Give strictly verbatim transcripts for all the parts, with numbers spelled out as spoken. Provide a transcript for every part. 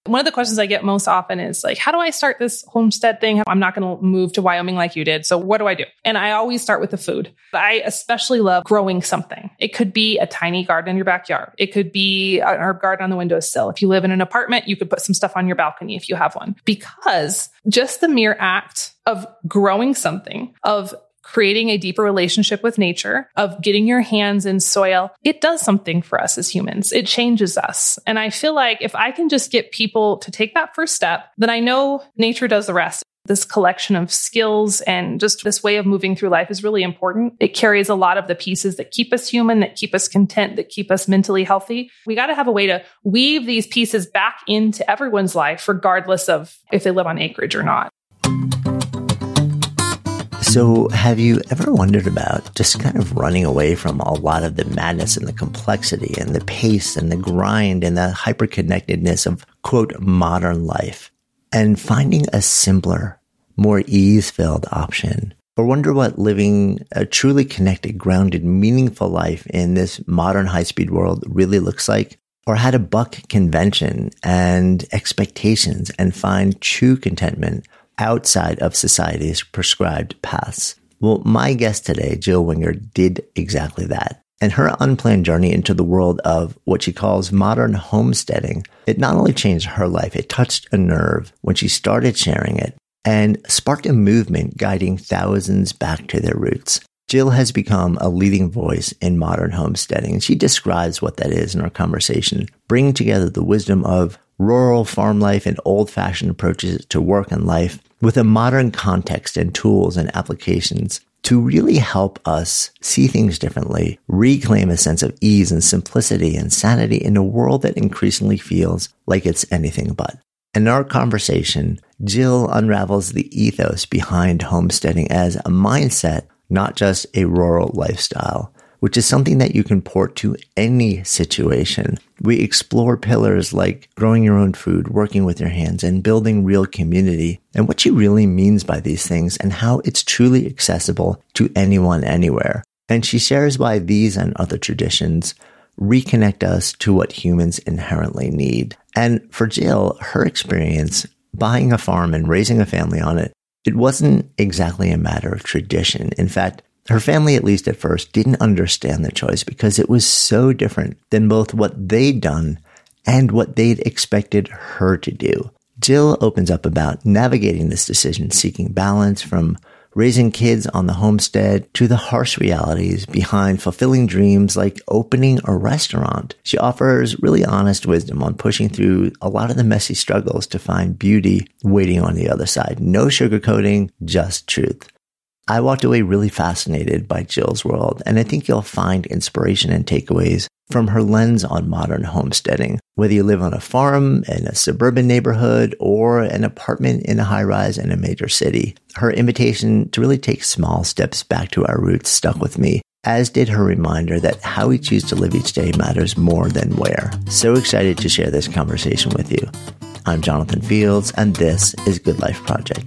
One of the questions I get most often is like, how do I start this homestead thing? I'm not going to move to Wyoming like you did. So what do I do? And I always start with the food. I especially love growing something. It could be a tiny garden in your backyard. It could be an herb garden on the windowsill. If you live in an apartment, you could put some stuff on your balcony if you have one. Because just the mere act of growing something, of creating a deeper relationship with nature, of getting your hands in soil, it does something for us as humans. It changes us. And I feel like if I can just get people to take that first step, then I know nature does the rest. This collection of skills and just this way of moving through life is really important. It carries a lot of the pieces that keep us human, that keep us content, that keep us mentally healthy. We got to have a way to weave these pieces back into everyone's life, regardless of if they live on acreage or not. So have you ever wondered about just kind of running away from a lot of the madness and the complexity and the pace and the grind and the hyperconnectedness of, quote, modern life, and finding a simpler, more ease-filled option? Or wonder what living a truly connected, grounded, meaningful life in this modern high-speed world really looks like? Or how to buck convention and expectations and find true contentment outside of society's prescribed paths? Well, my guest today, Jill Winger, did exactly that. And her unplanned journey into the world of what she calls modern homesteading, it not only changed her life, it touched a nerve when she started sharing it and sparked a movement guiding thousands back to their roots. Jill has become a leading voice in modern homesteading, and she describes what that is in our conversation, bringing together the wisdom of rural farm life and old-fashioned approaches to work and life with a modern context and tools and applications to really help us see things differently, reclaim a sense of ease and simplicity and sanity in a world that increasingly feels like it's anything but. In our conversation, Jill unravels the ethos behind homesteading as a mindset, not just a rural lifestyle, which is something that you can port to any situation. We explore pillars like growing your own food, working with your hands, and building real community, and what she really means by these things and how it's truly accessible to anyone, anywhere. And she shares why these and other traditions reconnect us to what humans inherently need. And for Jill, her experience buying a farm and raising a family on it, it wasn't exactly a matter of tradition. In fact, her family, at least at first, didn't understand the choice because it was so different than both what they'd done and what they'd expected her to do. Jill opens up about navigating this decision, seeking balance from raising kids on the homestead to the harsh realities behind fulfilling dreams like opening a restaurant. She offers really honest wisdom on pushing through a lot of the messy struggles to find beauty waiting on the other side. No sugarcoating, just truth. I walked away really fascinated by Jill's world, and I think you'll find inspiration and takeaways from her lens on modern homesteading. Whether you live on a farm, in a suburban neighborhood, or an apartment in a high-rise in a major city, her invitation to really take small steps back to our roots stuck with me, as did her reminder that how we choose to live each day matters more than where. So excited to share this conversation with you. I'm Jonathan Fields, and this is Good Life Project.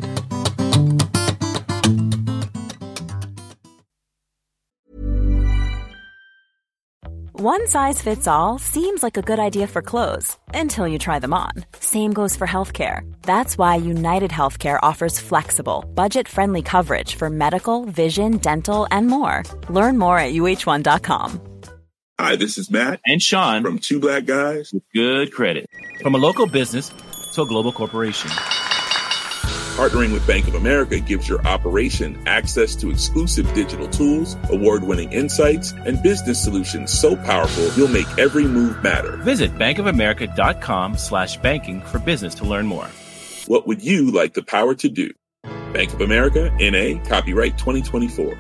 One size fits all seems like a good idea for clothes until you try them on. Same goes for healthcare. That's why United Healthcare offers flexible, budget-friendly coverage for medical, vision, dental, and more. Learn more at U H one dot com. Hi, this is Matt and Sean from Two Black Guys with Good Credit. From a local business to a global corporation, partnering with Bank of America gives your operation access to exclusive digital tools, award-winning insights, and business solutions so powerful you'll make every move matter. Visit bankofamerica.com slash banking for business to learn more. What would you like the power to do? Bank of America, N A, copyright twenty twenty-four.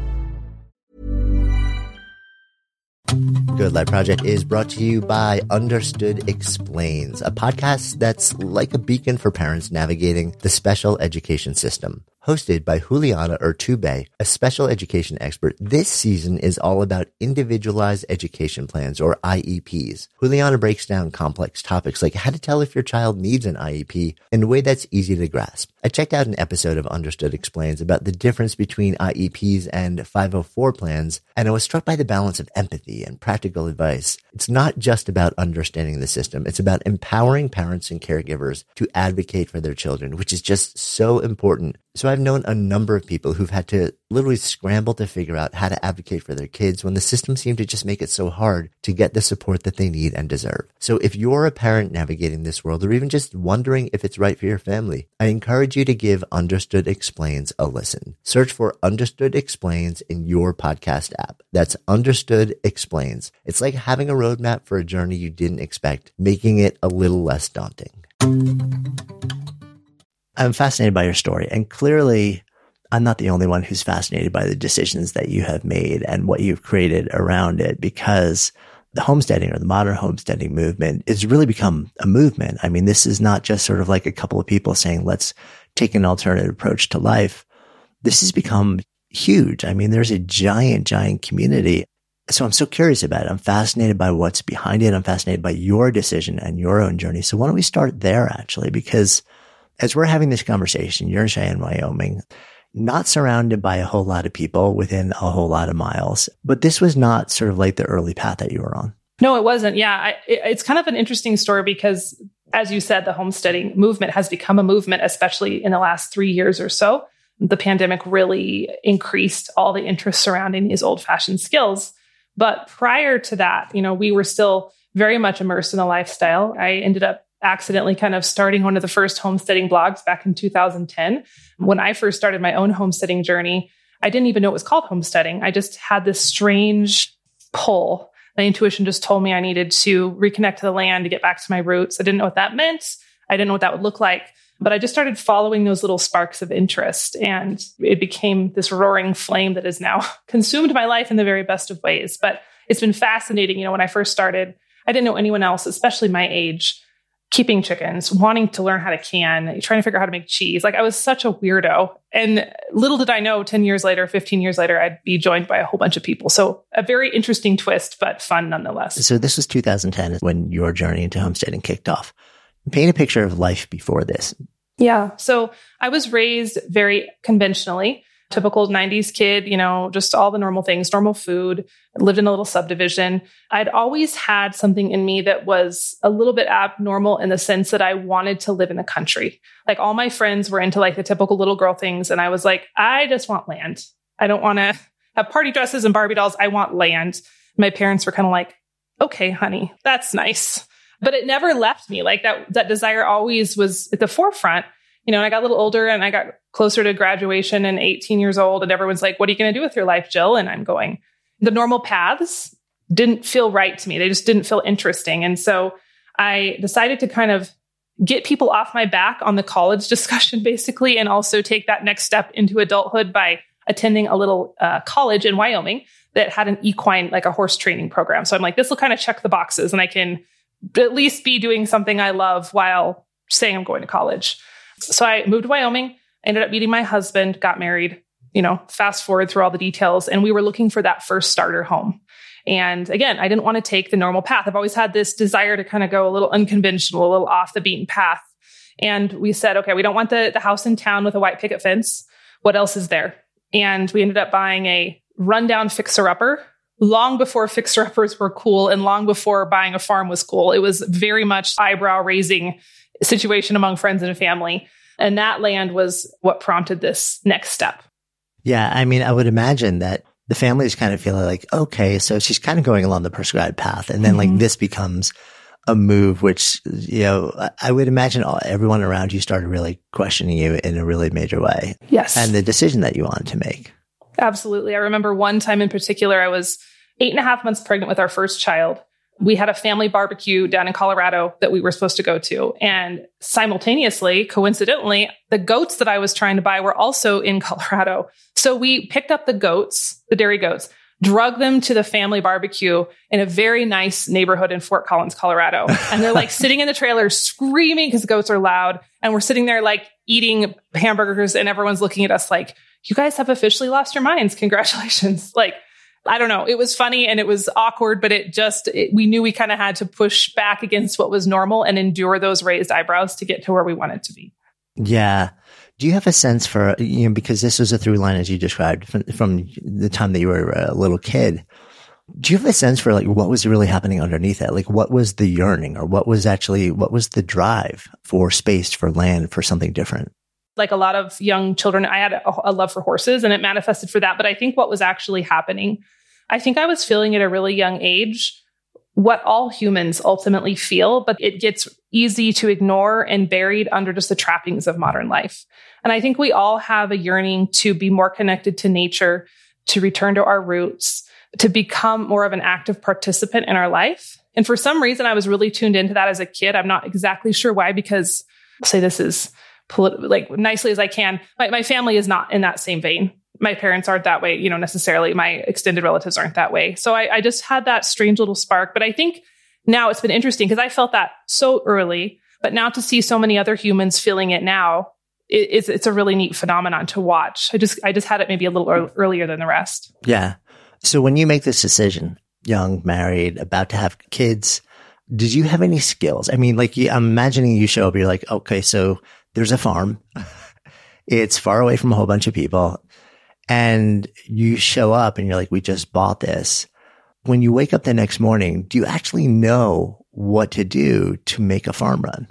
Good Life Project is brought to you by Understood Explains, a podcast that's like a beacon for parents navigating the special education system. Hosted by Juliana Urtubey, a special education expert, this season is all about individualized education plans, or I E Ps. Juliana breaks down complex topics like how to tell if your child needs an I E P in a way that's easy to grasp. I checked out an episode of Understood Explains about the difference between I E Ps and five oh four plans, and I was struck by the balance of empathy and practical advice. It's not just about understanding the system. It's about empowering parents and caregivers to advocate for their children, which is just so important. So I've known a number of people who've had to literally scramble to figure out how to advocate for their kids when the system seemed to just make it so hard to get the support that they need and deserve. So if you're a parent navigating this world, or even just wondering if it's right for your family, I encourage you to give Understood Explains a listen. Search for Understood Explains in your podcast app. That's Understood Explains. It's like having a roadmap for a journey you didn't expect, making it a little less daunting. I'm fascinated by your story, and clearly I'm not the only one who's fascinated by the decisions that you have made and what you've created around it, because the homesteading, or the modern homesteading movement, has really become a movement. I mean, this is not just sort of like a couple of people saying, let's take an alternative approach to life. This has become huge. I mean, there's a giant, giant community. So I'm so curious about it. I'm fascinated by what's behind it. I'm fascinated by your decision and your own journey. So why don't we start there, actually? Because as we're having this conversation, you're in Cheyenne, Wyoming, not surrounded by a whole lot of people within a whole lot of miles. But this was not sort of like the early path that you were on. No, it wasn't. Yeah, I, it, it's kind of an interesting story because, as you said, the homesteading movement has become a movement, especially in the last three years or so. The pandemic really increased all the interest surrounding these old-fashioned skills. But prior to that, you know, we were still very much immersed in the lifestyle. I ended up accidentally kind of starting one of the first homesteading blogs back in two thousand ten. When I first started my own homesteading journey, I didn't even know it was called homesteading. I just had this strange pull. My intuition just told me I needed to reconnect to the land to get back to my roots. I didn't know what that meant. I didn't know what that would look like. But I just started following those little sparks of interest, and it became this roaring flame that has now consumed my life in the very best of ways. But it's been fascinating. You know, when I first started, I didn't know anyone else, especially my age, keeping chickens, wanting to learn how to can, trying to figure out how to make cheese. Like, I was such a weirdo. And little did I know, ten years later, fifteen years later, I'd be joined by a whole bunch of people. So a very interesting twist, but fun nonetheless. So this was two thousand ten when your journey into homesteading kicked off. Paint a picture of life before this. Yeah. So I was raised very conventionally, typical nineties kid, you know, just all the normal things, normal food, lived in a little subdivision. I'd always had something in me that was a little bit abnormal in the sense that I wanted to live in the country. Like, all my friends were into like the typical little girl things. And I was like, I just want land. I don't want to have party dresses and Barbie dolls. I want land. My parents were kind of like, okay, honey, that's nice. But it never left me. Like, that, that desire always was at the forefront. You know, and I got a little older and I got closer to graduation and eighteen years old, and everyone's like, what are you going to do with your life, Jill? And I'm going, the normal paths didn't feel right to me. They just didn't feel interesting. And so I decided to kind of get people off my back on the college discussion, basically, and also take that next step into adulthood by attending a little uh, college in Wyoming that had an equine, like a horse training program. So I'm like, this will kind of check the boxes, and I can at least be doing something I love while saying I'm going to college. So I moved to Wyoming, ended up meeting my husband, got married, you know, fast forward through all the details. And we were looking for that first starter home. And again, I didn't want to take the normal path. I've always had this desire to kind of go a little unconventional, a little off the beaten path. And we said, okay, we don't want the, the house in town with a white picket fence. What else is there? And we ended up buying a rundown fixer-upper long before fixer-uppers were cool and long before buying a farm was cool. It was very much eyebrow-raising situation among friends and family. And that land was what prompted this next step. Yeah, I mean, I would imagine that the family is kind of feeling like, okay, so she's kind of going along the prescribed path. And then mm-hmm. like this becomes a move, which, you know, I would imagine all, everyone around you started really questioning you in a really major way. Yes. And the decision that you wanted to make. Absolutely. I remember one time in particular, I was eight and a half months pregnant with our first child. We had a family barbecue down in Colorado that we were supposed to go to. And simultaneously, coincidentally, the goats that I was trying to buy were also in Colorado. So we picked up the goats, the dairy goats, drug them to the family barbecue in a very nice neighborhood in Fort Collins, Colorado. And they're like sitting in the trailer screaming because the goats are loud. And we're sitting there like eating hamburgers and everyone's looking at us like, you guys have officially lost your minds. Congratulations. Like, I don't know. It was funny and it was awkward, but it just, it, we knew we kind of had to push back against what was normal and endure those raised eyebrows to get to where we wanted to be. Yeah. Do you have a sense for, you know, because this was a through line as you described from, from the time that you were a little kid. Do you have a sense for like what was really happening underneath that? Like what was the yearning or what was actually, what was the drive for space, for land, for something different? Like a lot of young children, I had a, a love for horses and it manifested for that. But I think what was actually happening, I think I was feeling at a really young age what all humans ultimately feel, but it gets easy to ignore and buried under just the trappings of modern life. And I think we all have a yearning to be more connected to nature, to return to our roots, to become more of an active participant in our life. And for some reason, I was really tuned into that as a kid. I'm not exactly sure why, because I'll say this is polit- like nicely as I can. My, my family is not in that same vein. My parents aren't that way, you know, necessarily. My extended relatives aren't that way. So I, I just had that strange little spark. But I think now it's been interesting because I felt that so early, but now to see so many other humans feeling it now, it, it's, it's a really neat phenomenon to watch. I just, I just had it maybe a little ear- earlier than the rest. Yeah. So when you make this decision, young, married, about to have kids, did you have any skills? I mean, like you, I'm imagining you show up, you're like, okay, so there's a farm. It's far away from a whole bunch of people. And you show up and you're like, we just bought this. When you wake up the next morning, do you actually know what to do to make a farm run?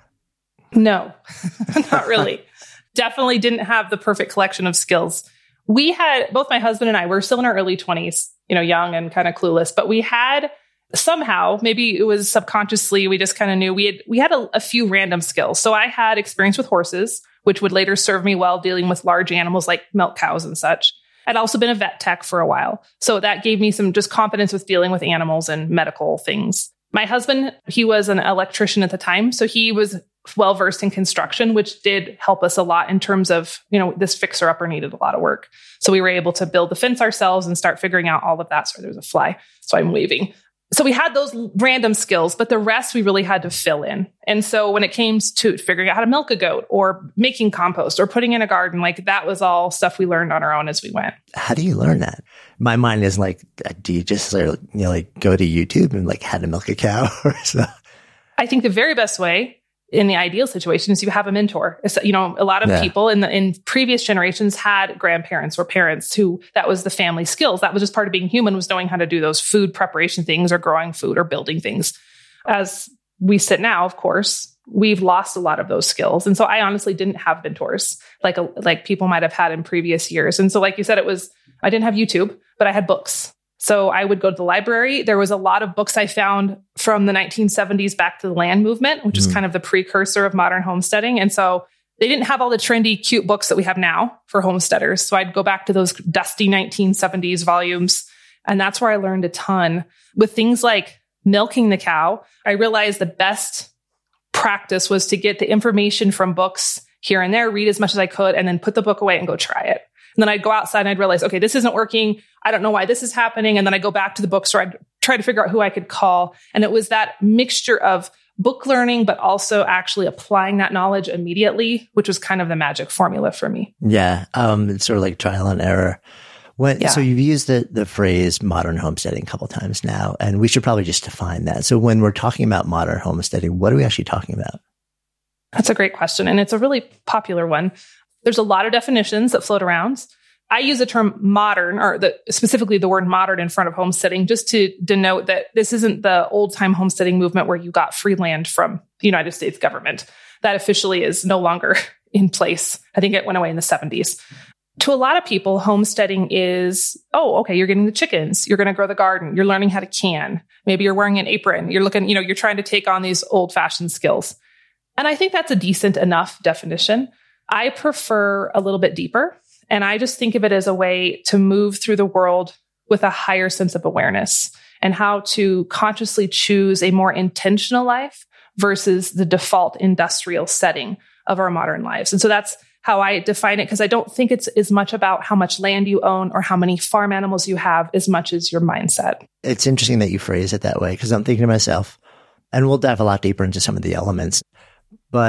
No, not really. Definitely didn't have the perfect collection of skills. We had, both my husband and I were still in our early twenties, you know, young and kind of clueless, but we had somehow, maybe it was subconsciously, we just kind of knew we had, we had a, a few random skills. So I had experience with horses, which would later serve me well dealing with large animals like milk cows and such. I'd also been a vet tech for a while. So that gave me some just confidence with dealing with animals and medical things. My husband, he was an electrician at the time. So he was well-versed in construction, which did help us a lot in terms of, you know, this fixer-upper needed a lot of work. So we were able to build the fence ourselves and start figuring out all of that. So there was a fly. So I'm waving. So we had those random skills, but the rest we really had to fill in. And so when it came to figuring out how to milk a goat or making compost or putting in a garden, like that was all stuff we learned on our own as we went. How do you learn that? My mind is like, do you just you know, like go to YouTube and like how to milk a cow or something? I think the very best way in the ideal situation is you have a mentor. It's, you know, a lot of yeah. people in the, in previous generations had grandparents or parents who that was the family skills. That was just part of being human, was knowing how to do those food preparation things or growing food or building things. As we sit now, of course, we've lost a lot of those skills. And so I honestly didn't have mentors like, a, like people might have had in previous years. And so, like you said, it was, I didn't have YouTube, but I had books. So I would go to the library. There was a lot of books I found from the nineteen seventies back to the land movement, which mm. is kind of the precursor of modern homesteading. And so they didn't have all the trendy, cute books that we have now for homesteaders. So I'd go back to those dusty nineteen seventies volumes. And that's where I learned a ton. With things like milking the cow, I realized the best practice was to get the information from books here and there, read as much as I could, and then put the book away and go try it. And then I'd go outside and I'd realize, okay, this isn't working. I don't know why this is happening. And then I'd go back to the bookstore. I'd try to figure out who I could call. And it was that mixture of book learning, but also actually applying that knowledge immediately, which was kind of the magic formula for me. Yeah. Um, it's sort of like trial and error. When, yeah. So you've used the, the phrase modern homesteading a couple of times now, and we should probably just define that. So when we're talking about modern homesteading, what are we actually talking about? That's a great question. And it's a really popular one. There's a lot of definitions that float around. I use the term modern, or the, specifically the word modern in front of homesteading, just to denote that this isn't the old time homesteading movement where you got free land from the United States government. That officially is no longer in place. I think it went away in the seventies. To a lot of people, homesteading is, oh, okay, you're getting the chickens. You're going to grow the garden. You're learning how to can. Maybe you're wearing an apron. You're looking, you know, you're trying to take on these old fashioned skills. And I think that's a decent enough definition. I prefer a little bit deeper. And I just think of it as a way to move through the world with a higher sense of awareness and how to consciously choose a more intentional life versus the default industrial setting of our modern lives. And so that's how I define it, because I don't think it's as much about how much land you own or how many farm animals you have as much as your mindset. It's interesting that you phrase it that way, because I'm thinking to myself, and we'll dive a lot deeper into some of the elements, but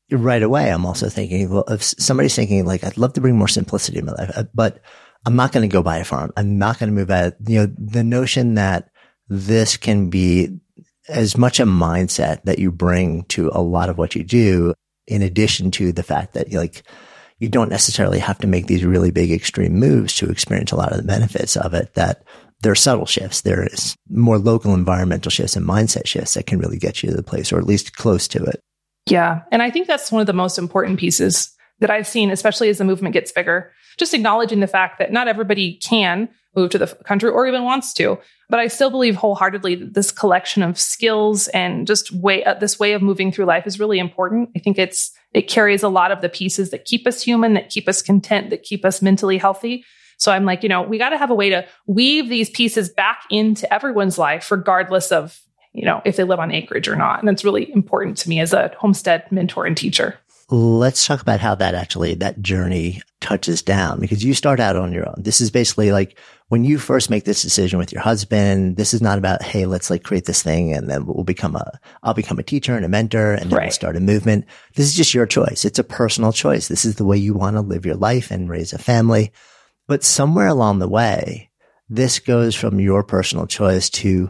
right away, I'm also thinking, well, if somebody's thinking like, I'd love to bring more simplicity in my life, but I'm not going to go buy a farm. I'm not going to move out. You know, the notion that this can be as much a mindset that you bring to a lot of what you do, in addition to the fact that like, you don't necessarily have to make these really big extreme moves to experience a lot of the benefits of it, that there are subtle shifts. There is more local environmental shifts and mindset shifts that can really get you to the place, or at least close to it. Yeah. And I think that's one of the most important pieces that I've seen, especially as the movement gets bigger, just acknowledging the fact that not everybody can move to the country or even wants to. But I still believe wholeheartedly that this collection of skills and just way, uh, this way of moving through life is really important. I think it's, it carries a lot of the pieces that keep us human, that keep us content, that keep us mentally healthy. So I'm like, you know, we got to have a way to weave these pieces back into everyone's life, regardless of, you know, if they live on acreage or not. And it's really important to me as a homestead mentor and teacher. Let's talk about how that actually, that journey touches down, because you start out on your own. This is basically like when you first make this decision with your husband, this is not about, hey, let's like create this thing and then we'll become a, I'll become a teacher and a mentor and then right. we'll start a movement. This is just your choice. It's a personal choice. This is the way you want to live your life and raise a family. But somewhere along the way, this goes from your personal choice to,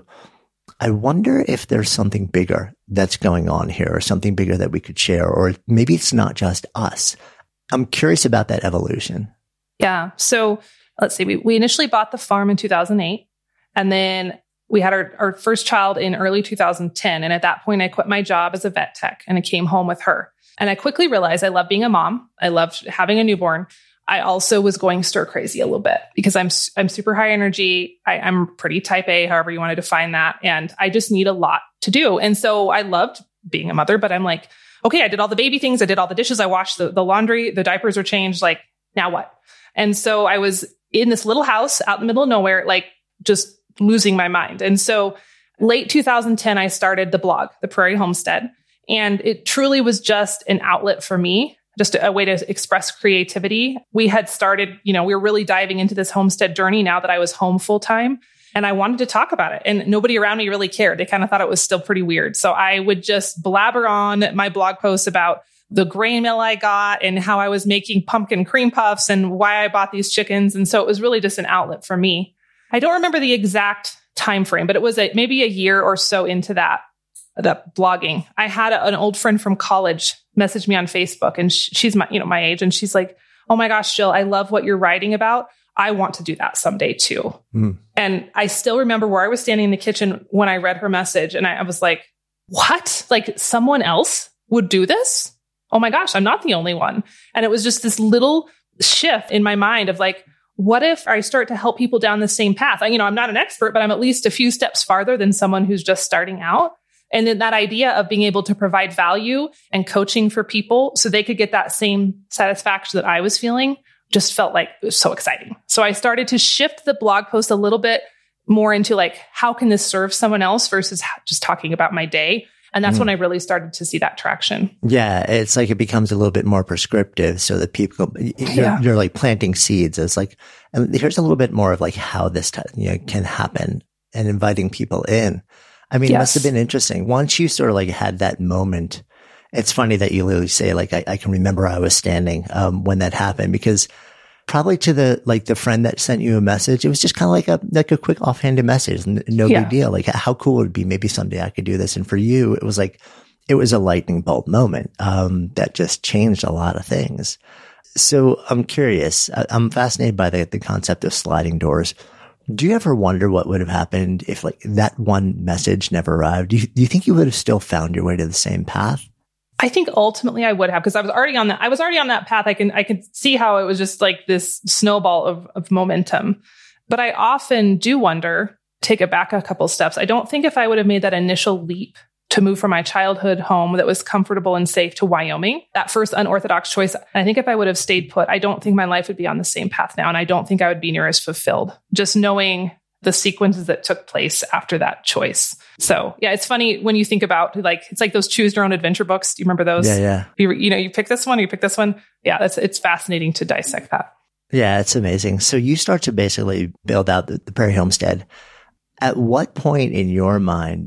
I wonder if there's something bigger that's going on here, or something bigger that we could share, or maybe it's not just us. I'm curious about that evolution. Yeah. So let's see, we, we initially bought the farm in two thousand eight, and then we had our, our first child in early two thousand ten. And at that point, I quit my job as a vet tech and I came home with her. And I quickly realized I love being a mom. I loved having a newborn. I also was going stir crazy a little bit because I'm I'm super high energy. I, I'm pretty type A, however you want to define that. And I just need a lot to do. And so I loved being a mother, but I'm like, okay, I did all the baby things. I did all the dishes. I washed the, the laundry. The diapers are changed. Like, now what? And so I was in this little house out in the middle of nowhere, like just losing my mind. And so late two thousand ten, I started the blog, The Prairie Homestead. And it truly was just an outlet for me, just a way to express creativity. We had started, you know, we were really diving into this homestead journey now that I was home full time, and I wanted to talk about it. And nobody around me really cared. They kind of thought it was still pretty weird. So I would just blabber on my blog posts about the grain mill I got and how I was making pumpkin cream puffs and why I bought these chickens. And so it was really just an outlet for me. I don't remember the exact time frame, but it was a, maybe a year or so into that, that blogging. I had a, an old friend from college message me on Facebook, and sh- she's my, you know, my age. And she's like, oh my gosh, Jill, I love what you're writing about. I want to do that someday too. Mm. And I still remember where I was standing in the kitchen when I read her message. And I, I was like, what? Like someone else would do this? Oh my gosh, I'm not the only one. And it was just this little shift in my mind of like, what if I start to help people down the same path? I, you know, I'm not an expert, but I'm at least a few steps farther than someone who's just starting out. And then that idea of being able to provide value and coaching for people so they could get that same satisfaction that I was feeling just felt like it was so exciting. So I started to shift the blog post a little bit more into like, how can this serve someone else versus just talking about my day? And that's mm. when I really started to see that traction. Yeah. It's like it becomes a little bit more prescriptive so that people, you're, yeah. you're like planting seeds. It's like, and here's a little bit more of like how this t- you know, can happen and inviting people in. I mean, yes. It must have been interesting. Once you sort of like had that moment, it's funny that you literally say like, I, I can remember I was standing, um, when that happened, because probably to the, like the friend that sent you a message, it was just kind of like a, like a quick offhanded message. No yeah. big deal. Like how cool would it be? Maybe someday I could do this. And for you, it was like, it was a lightning bolt moment, um, that just changed a lot of things. So I'm curious, I, I'm fascinated by the, the concept of sliding doors. Do you ever wonder what would have happened if like that one message never arrived? Do you, do you think you would have still found your way to the same path? I think ultimately I would have, because I was already on that. I was already on that path. I can, I can see how it was just like this snowball of, of momentum. But I often do wonder, take it back a couple steps. I don't think if I would have made that initial leap to move from my childhood home that was comfortable and safe to Wyoming, that first unorthodox choice, I think if I would have stayed put, I don't think my life would be on the same path now. And I don't think I would be near as fulfilled, just knowing the sequences that took place after that choice. So yeah, it's funny when you think about like, it's like those choose your own adventure books. Do you remember those? Yeah, yeah. You, you know, you pick this one, you pick this one. Yeah, that's, it's fascinating to dissect that. Yeah, it's amazing. So you start to basically build out the, the Prairie Homestead. At what point in your mind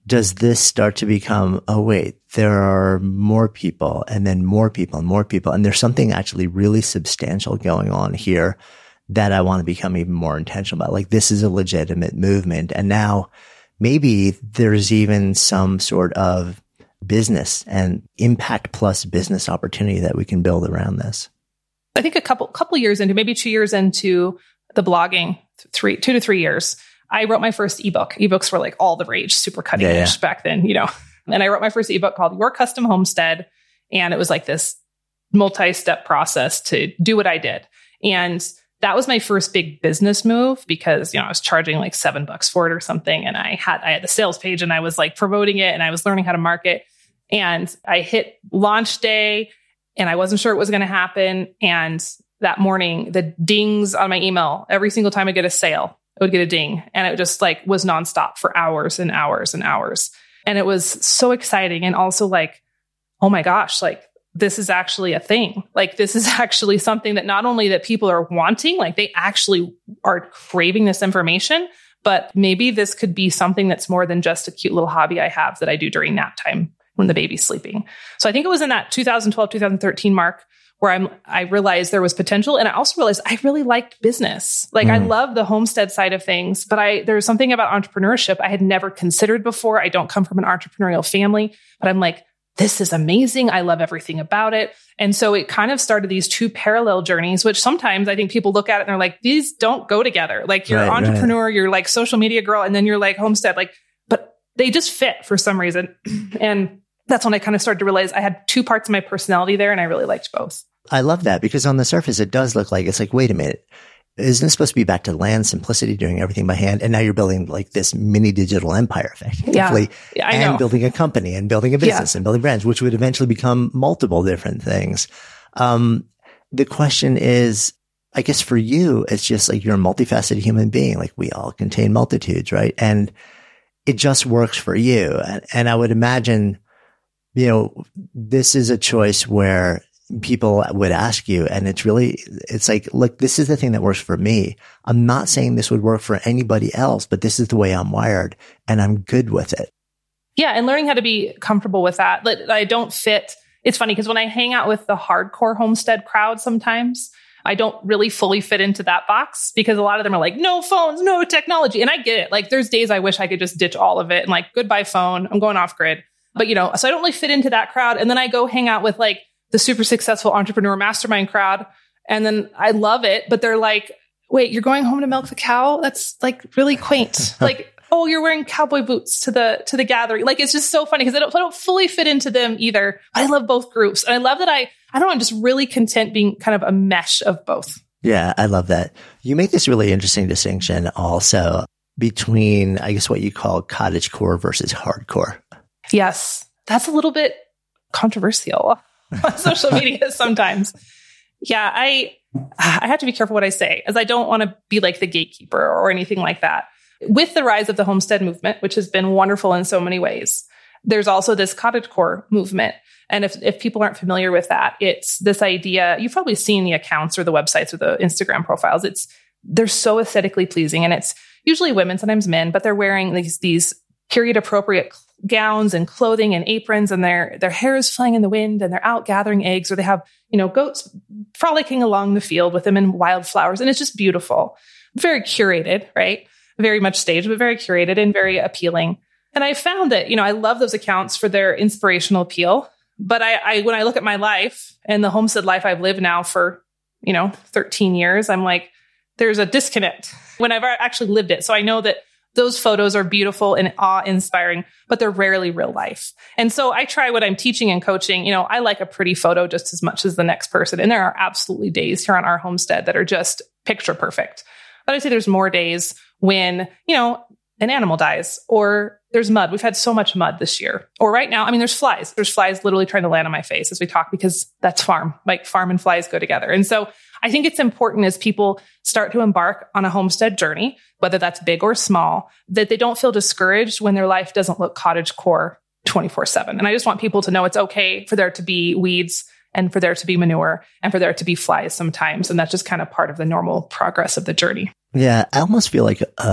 does this start to become, oh, wait, there are more people and then more people and more people. And there's something actually really substantial going on here that I want to become even more intentional about. Like, this is a legitimate movement. And now maybe there's even some sort of business and impact plus business opportunity that we can build around this. I think a couple, couple years into, maybe two years into the blogging, three, two to three years, I wrote my first ebook. Ebooks were like all the rage, super cutting yeah, edge yeah. back then, you know. And I wrote my first ebook called Your Custom Homestead. And it was like this multi-step process to do what I did. And that was my first big business move because, you know, I was charging like seven bucks for it or something. And I had, I had the sales page and I was like promoting it and I was learning how to market. And I hit launch day and I wasn't sure what was going to happen. And that morning, the dings on my email, every single time I get a sale, I would get a ding. And it just like was nonstop for hours and hours and hours. And it was so exciting. And also like, oh my gosh, like this is actually a thing. Like this is actually something that not only that people are wanting, like they actually are craving this information, but maybe this could be something that's more than just a cute little hobby I have that I do during nap time when the baby's sleeping. So I think it was in that two thousand twelve, two thousand thirteen mark where I'm, I realized there was potential. And I also realized I really liked business. Like mm. I love the homestead side of things, but I, there's something about entrepreneurship I had never considered before. I don't come from an entrepreneurial family, but I'm like, this is amazing. I love everything about it. And so it kind of started these two parallel journeys, which sometimes I think people look at it and they're like, these don't go together. Like you're right, an entrepreneur, right. You're like social media girl, and then you're like homestead, like, but they just fit for some reason. And that's when I kind of started to realize I had two parts of my personality there and I really liked both. I love that because on the surface, it does look like, it's like, wait a minute, isn't it supposed to be back to land simplicity, doing everything by hand? And now you're building like this mini digital empire effectively, yeah, yeah, I and know. building a company and building a business yeah. and building brands, which would eventually become multiple different things. Um, the question is, I guess for you, it's just like you're a multifaceted human being. Like we all contain multitudes, right? And it just works for you. And, and I would imagine, you know, this is a choice where people would ask you, and it's really, it's like, look, this is the thing that works for me. I'm not saying this would work for anybody else, but this is the way I'm wired and I'm good with it. Yeah. And learning how to be comfortable with that. That I don't fit. It's funny because when I hang out with the hardcore homestead crowd, sometimes I don't really fully fit into that box because a lot of them are like, no phones, no technology. And I get it. Like there's days I wish I could just ditch all of it and like, goodbye phone, I'm going off grid. But you know, so I don't really fit into that crowd. And then I go hang out with like the super successful entrepreneur mastermind crowd. And then I love it, but they're like, wait, you're going home to milk the cow? That's like really quaint. Like, oh, you're wearing cowboy boots to the, to the gathering. Like, it's just so funny because I don't, I don't fully fit into them either. I love both groups. And I love that I, I don't know, I'm just really content being kind of a mesh of both. Yeah, I love that. You make this really interesting distinction also between, I guess, what you call cottagecore versus hardcore. Yes. That's a little bit controversial on social media sometimes. Yeah, I I have to be careful what I say, as I don't want to be like the gatekeeper or anything like that. With the rise of the homestead movement, which has been wonderful in so many ways, there's also this cottagecore movement. And if, if people aren't familiar with that, it's this idea, you've probably seen the accounts or the websites or the Instagram profiles. It's they're so aesthetically pleasing. And it's usually women, sometimes men, but they're wearing these, these period appropriate gowns and clothing and aprons, and their, their hair is flying in the wind, and they're out gathering eggs, or they have, you know, goats frolicking along the field with them in wildflowers. And it's just beautiful, very curated, right? Very much staged, but very curated and very appealing. And I found that, you know, I love those accounts for their inspirational appeal. But I, I, when I look at my life and the homestead life I've lived now for, you know, thirteen years, I'm like, there's a disconnect when I've actually lived it. So I know that those photos are beautiful and awe-inspiring, but they're rarely real life. And so I try what I'm teaching and coaching. You know, I like a pretty photo just as much as the next person. And there are absolutely days here on our homestead that are just picture perfect. But I'd say there's more days when, you know, an animal dies or there's mud. We've had so much mud this year. Or right now, I mean, there's flies. There's flies literally trying to land on my face as we talk, because that's farm. Like farm and flies go together. And so I think it's important as people start to embark on a homestead journey, whether that's big or small, that they don't feel discouraged when their life doesn't look cottagecore twenty-four seven. And I just want people to know it's okay for there to be weeds and for there to be manure and for there to be flies sometimes. And that's just kind of part of the normal progress of the journey. Yeah, I almost feel like um,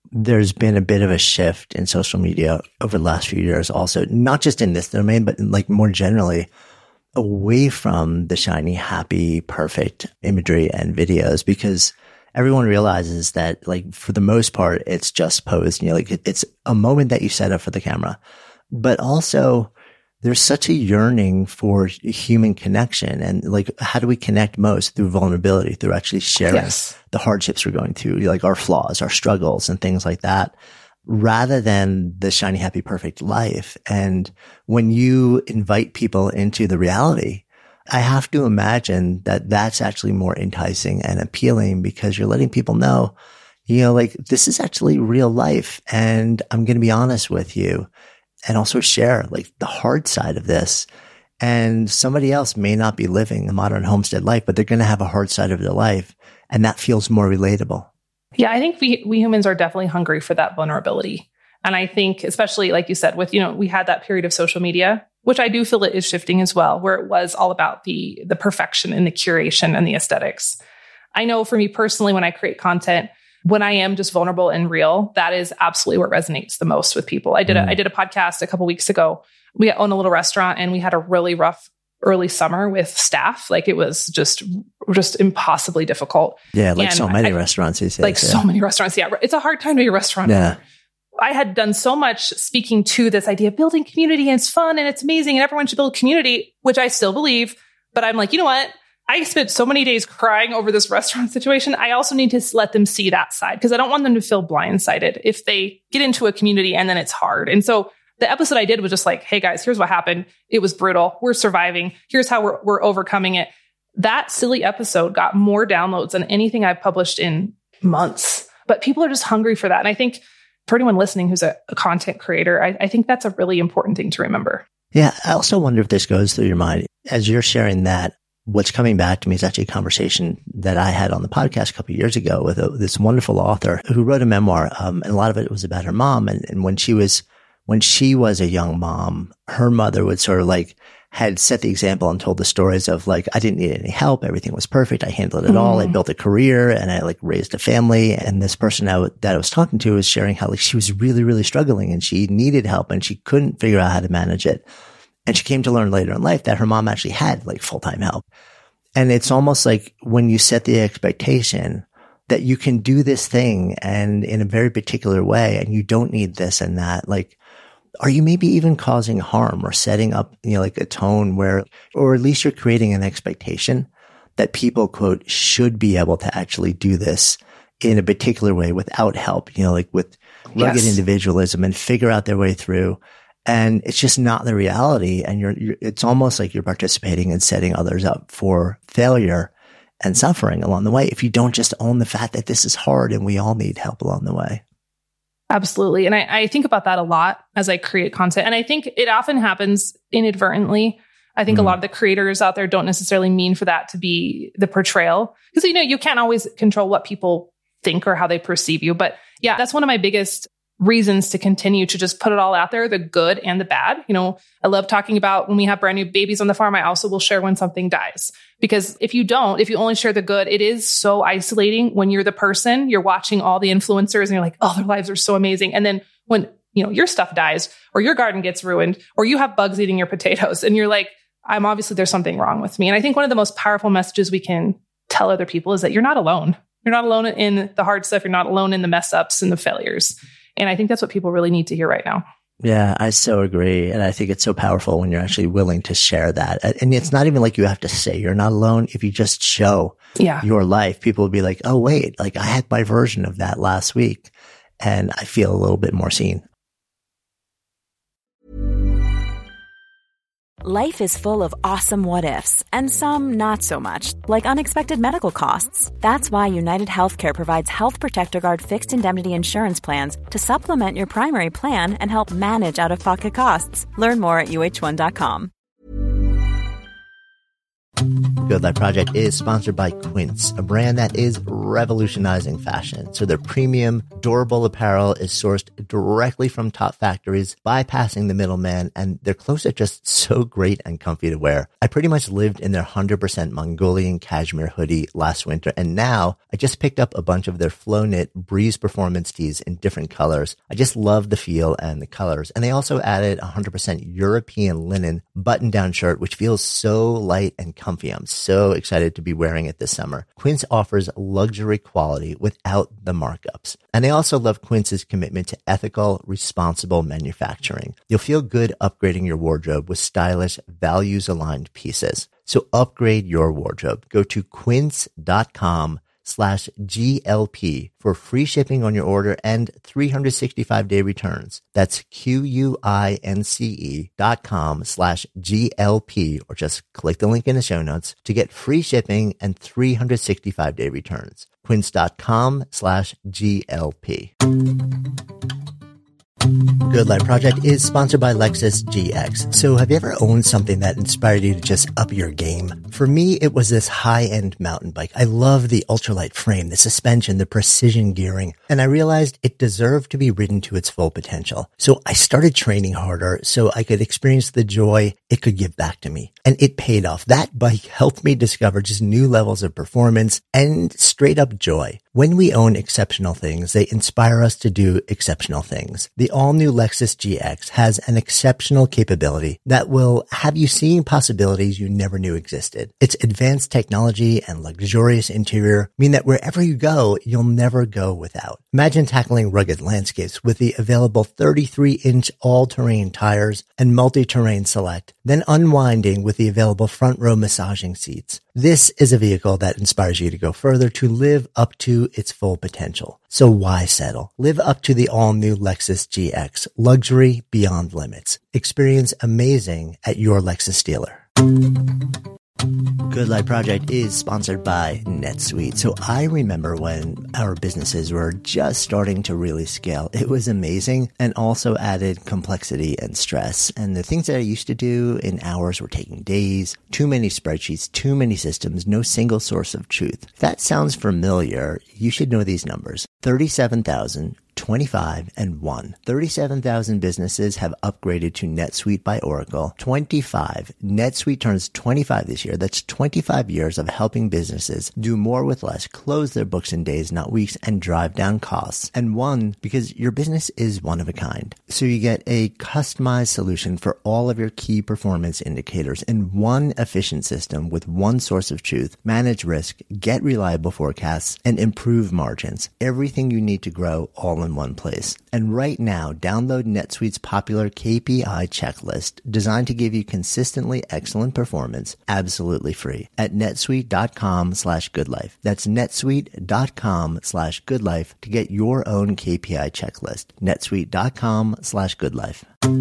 there's been a bit of a shift in social media over the last few years also, not just in this domain, but like more generally away from the shiny, happy, perfect imagery and videos, because everyone realizes that like for the most part, it's just posed, you know, like it's a moment that you set up for the camera, but also there's such a yearning for human connection. And like, how do we connect most? Through vulnerability, through actually sharing yes. the hardships we're going through, like our flaws, our struggles and things like that, rather than the shiny, happy, perfect life. And when you invite people into the reality, I have to imagine that that's actually more enticing and appealing, because you're letting people know, you know, like this is actually real life. And I'm going to be honest with you. And also share like the hard side of this. And somebody else may not be living a modern homestead life, but they're going to have a hard side of their life. And that feels more relatable. Yeah, I think we, we humans are definitely hungry for that vulnerability. And I think, especially like you said, with, you know, we had that period of social media, which I do feel it is shifting as well, where it was all about the, the perfection and the curation and the aesthetics. I know for me personally, when I create content, when I am just vulnerable and real, that is absolutely what resonates the most with people. I did a, mm. I did a podcast a couple weeks ago. We own a little restaurant and we had a really rough early summer with staff. Like it was just, just impossibly difficult. Yeah. Like and so many I, restaurants these days. Like yeah. so many restaurants. Yeah. It's a hard time to be a restaurant yeah. owner. I had done so much speaking to this idea of building community, and it's fun and it's amazing and everyone should build community, which I still believe. But I'm like, you know what? I spent so many days crying over this restaurant situation. I also need to let them see that side, because I don't want them to feel blindsided if they get into a community and then it's hard. And so the episode I did was just like, hey guys, here's what happened. It was brutal. We're surviving. Here's how we're, we're overcoming it. That silly episode got more downloads than anything I've published in months, but people are just hungry for that. And I think for anyone listening who's a, a content creator, I, I think that's a really important thing to remember. Yeah. I also wonder if this goes through your mind as you're sharing that. What's coming back to me is actually a conversation that I had on the podcast a couple of years ago with a, this wonderful author who wrote a memoir. Um, and a lot of it was about her mom. And, and when she was, when she was a young mom, her mother would sort of like had set the example and told the stories of like, I didn't need any help. Everything was perfect. I handled it mm. all. I built a career and I like raised a family. And this person I w- that I was talking to was sharing how like she was really, really struggling and she needed help and she couldn't figure out how to manage it. And she came to learn later in life that her mom actually had like full-time help. And it's almost like when you set the expectation that you can do this thing and in a very particular way, and you don't need this and that, like, are you maybe even causing harm or setting up, you know, like a tone where, or at least you're creating an expectation that people, quote, should be able to actually do this in a particular way without help, you know, like with rugged yes. individualism and figure out their way through. And it's just not the reality. And you're, you're, it's almost like you're participating in setting others up for failure and suffering along the way if you don't just own the fact that this is hard and we all need help along the way. Absolutely. And I, I think about that a lot as I create content. And I think it often happens inadvertently. I think mm. a lot of the creators out there don't necessarily mean for that to be the portrayal. Because, you know, you can't always control what people think or how they perceive you. But yeah, that's one of my biggest reasons to continue to just put it all out there, the good and the bad. You know, I love talking about when we have brand new babies on the farm. I also will share when something dies, because if you don't, if you only share the good, it is so isolating when you're the person, you're watching all the influencers and you're like, oh, their lives are so amazing. And then when, you know, your stuff dies or your garden gets ruined or you have bugs eating your potatoes and you're like, I'm obviously there's something wrong with me. And I think one of the most powerful messages we can tell other people is that you're not alone. You're not alone in the hard stuff. You're not alone in the mess ups and the failures. And I think that's what people really need to hear right now. Yeah, I so agree. And I think it's so powerful when you're actually willing to share that. And it's not even like you have to say you're not alone. If you just show yeah. your life, people will be like, oh, wait, like I had my version of that last week. And I feel a little bit more seen. Life is full of awesome what ifs and some not so much, like unexpected medical costs. That's why United Healthcare provides Health Protector Guard fixed indemnity insurance plans to supplement your primary plan and help manage out-of-pocket costs. Learn more at U H one dot com. Good Life Project is sponsored by Quince, a brand that is revolutionizing fashion. So their premium, durable apparel is sourced directly from top factories, bypassing the middleman, and their clothes are just so great and comfy to wear. I pretty much lived in their one hundred percent Mongolian cashmere hoodie last winter, and now I just picked up a bunch of their flow knit Breeze performance tees in different colors. I just love the feel and the colors. And they also added a one hundred percent European linen button-down shirt, which feels so light and comfy. I'm so excited to be wearing it this summer. Quince offers luxury quality without the markups. And I also love Quince's commitment to ethical, responsible manufacturing. You'll feel good upgrading your wardrobe with stylish, values-aligned pieces. So upgrade your wardrobe. Go to quince.com slash GLP for free shipping on your order and three hundred sixty-five day returns. That's Q-U-I-N-C-E dot com slash GLP, or just click the link in the show notes to get free shipping and three hundred sixty-five day returns. Quince.com slash GLP. Good Life Project is sponsored by Lexus G X. So have you ever owned something that inspired you to just up your game? For me, it was this high-end mountain bike. I love the ultralight frame, the suspension, the precision gearing, and I realized it deserved to be ridden to its full potential. So I started training harder so I could experience the joy it could give back to me. And it paid off. That bike helped me discover just new levels of performance and straight up joy. When we own exceptional things, they inspire us to do exceptional things. The all-new Lexus G X has an exceptional capability that will have you seeing possibilities you never knew existed. Its advanced technology and luxurious interior mean that wherever you go, you'll never go without. Imagine tackling rugged landscapes with the available thirty-three inch all-terrain tires and multi-terrain select, then unwinding with the available front row massaging seats. This is a vehicle that inspires you to go further, to live up to its full potential. So why settle? Live up to the all-new Lexus G X. Luxury beyond limits. Experience amazing at your Lexus dealer. Good Life Project is sponsored by NetSuite. So I remember when our businesses were just starting to really scale. It was amazing and also added complexity and stress. And the things that I used to do in hours were taking days, too many spreadsheets, too many systems, no single source of truth. If that sounds familiar, you should know these numbers. thirty-seven thousand, twenty-five, and one. thirty-seven thousand businesses have upgraded to NetSuite by Oracle. twenty-five. NetSuite turns twenty-five this year. That's twenty-five years of helping businesses do more with less, close their books in days, not weeks, and drive down costs. And one, because your business is one of a kind. So you get a customized solution for all of your key performance indicators in one efficient system with one source of truth, manage risk, get reliable forecasts, and improve margins. Everything you need to grow all in one place. And right now, download NetSuite's popular K P I checklist designed to give you consistently excellent performance absolutely free at netsuite.com slash goodlife. That's netsuite.com slash goodlife to get your own K P I checklist. netsuite.com slash goodlife.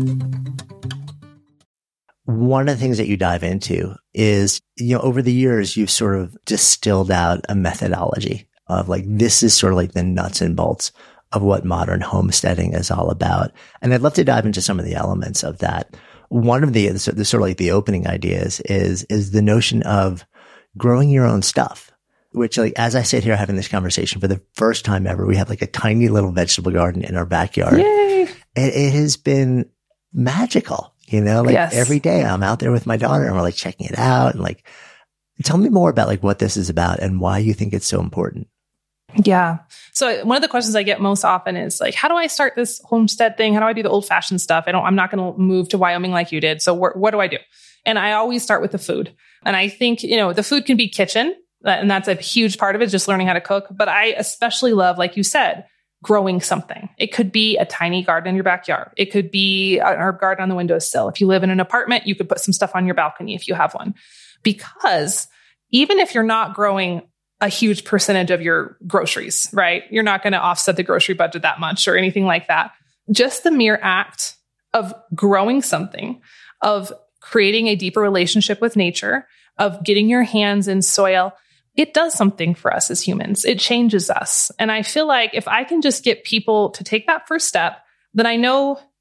One of the things that you dive into is, you know, over the years, you've sort of distilled out a methodology of like, this is sort of like the nuts and bolts of what modern homesteading is all about. And I'd love to dive into some of the elements of that. One of the, the sort of like the opening ideas is, is the notion of growing your own stuff, which, like, as I sit here having this conversation for the first time ever, we have like a tiny little vegetable garden in our backyard. Yay! It, it has been magical, you know, like Yes. every day I'm out there with my daughter and we're like checking it out. And like, tell me more about like what this is about and why you think it's so important. Yeah. So one of the questions I get most often is like, how do I start this homestead thing? How do I do the old fashioned stuff? I don't, I'm not going to move to Wyoming like you did. So wh- what do I do? And I always start with the food. And I think, you know, the food can be kitchen, and that's a huge part of it, just learning how to cook. But I especially love, like you said, growing something. It could be a tiny garden in your backyard. It could be an herb garden on the windowsill. If you live in an apartment, you could put some stuff on your balcony if you have one. Because even if you're not growing a huge percentage of your groceries, right? You're not going to offset the grocery budget that much or anything like that. Just the mere act of growing something, of creating a deeper relationship with nature, of getting your hands in soil, it does something for us as humans. It changes us. And I feel like if I can just get people to take that first step, then I know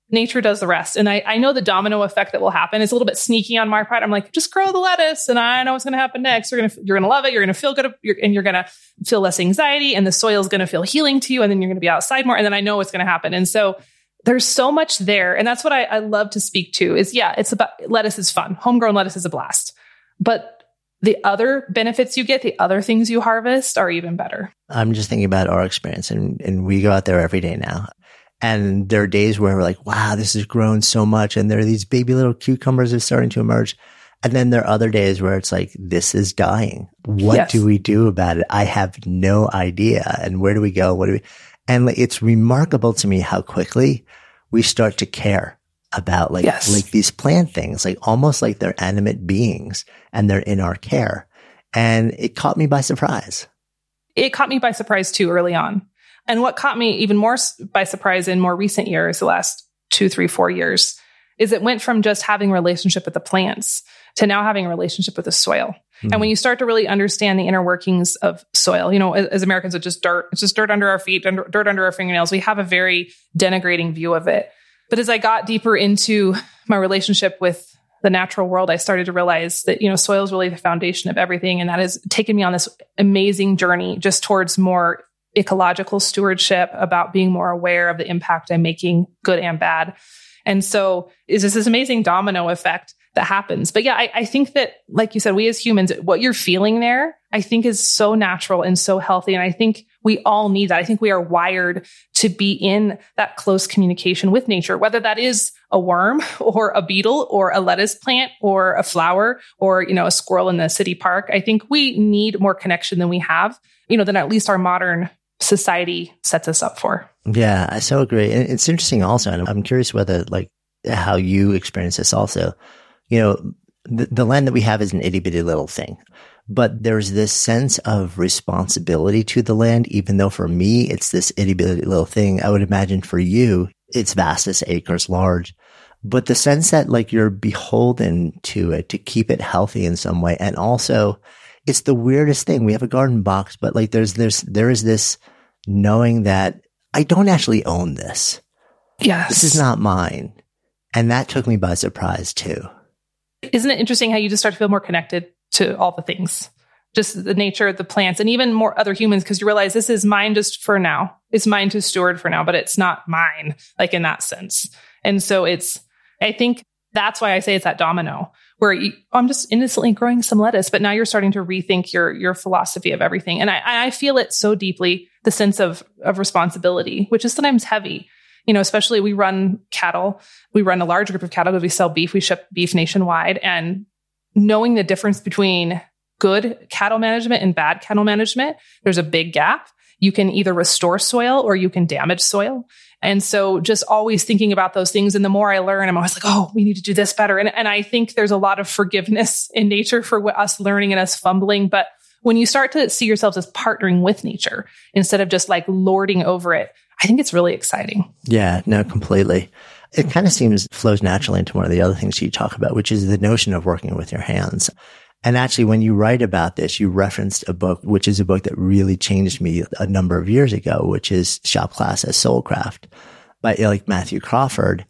nature does the rest. And I, I know the domino effect that will happen. It's a little bit sneaky on my part. I'm like, just grow the lettuce and I know what's going to happen next. You're going to, you're going to love it. You're going to feel good. You're, and you're going to feel less anxiety and the soil is going to feel healing to you. And then you're going to be outside more. And then I know what's going to happen. And so there's so much there. And that's what I, I love to speak to is, yeah, it's about lettuce is fun. Homegrown lettuce is a blast. But the other benefits you get, the other things you harvest are even better. I'm just thinking about our experience and, and we go out there every day now. And there are days where we're like, wow, this has grown so much. And there are these baby little cucumbers that are starting to emerge. And then there are other days where it's like, this is dying. What yes. do we do about it? I have no idea. And where do we go? What do we, and it's remarkable to me how quickly we start to care about like, yes. like these plant things, like almost like they're animate beings and they're in our care. And it caught me by surprise. It caught me by surprise too early on. And what caught me even more by surprise in more recent years, the last two, three, four years, is it went from just having a relationship with the plants to now having a relationship with the soil. Mm-hmm. And when you start to really understand the inner workings of soil, you know, as, as Americans, it's just dirt. It's just dirt under our feet, under, dirt under our fingernails. We have a very denigrating view of it. But as I got deeper into my relationship with the natural world, I started to realize that, you know, soil is really the foundation of everything. And that has taken me on this amazing journey just towards more ecological stewardship, about being more aware of the impact I'm making, good and bad. And so is this this amazing domino effect that happens. But yeah, I, I think that, like you said, we as humans, what you're feeling there, I think is so natural and so healthy. And I think we all need that. I think we are wired to be in that close communication with nature, whether that is a worm or a beetle or a lettuce plant or a flower or, you know, a squirrel in the city park. I think we need more connection than we have, you know, than at least our modern society sets us up for. Yeah, I so agree. And it's interesting also, and I'm curious whether like how you experience this also. You know, the, the land that we have is an itty bitty little thing, but there's this sense of responsibility to the land, even though for me, it's this itty bitty little thing. I would imagine for you, it's vast, it's acres large, but the sense that like you're beholden to it to keep it healthy in some way. And also it's the weirdest thing. We have a garden box, but like there's, there's, there is this knowing that I don't actually own this. Yes. This is not mine. And that took me by surprise too. Isn't it interesting how you just start to feel more connected to all the things, just the nature of the plants and even more other humans, because you realize this is mine just for now. It's mine to steward for now, but it's not mine, like in that sense. And so it's, I think that's why I say it's that domino where you, I'm just innocently growing some lettuce, but now you're starting to rethink your, your philosophy of everything. And I, I feel it so deeply, the sense of, of responsibility, which is sometimes heavy. You know, especially we run cattle, we run a large group of cattle because we sell beef, we ship beef nationwide. And knowing the difference between good cattle management and bad cattle management, there's a big gap. You can either restore soil or you can damage soil. And so just always thinking about those things. And the more I learn, I'm always like, oh, we need to do this better. And, and I think there's a lot of forgiveness in nature for us learning and us fumbling. But when you start to see yourselves as partnering with nature instead of just like lording over it, I think it's really exciting. Yeah, no, completely. It kind of seems flows naturally into one of the other things you talk about, which is the notion of working with your hands. And actually, when you write about this, you referenced a book, which is a book that really changed me a number of years ago, which is Shop Class as Soulcraft by like Matthew Crawford.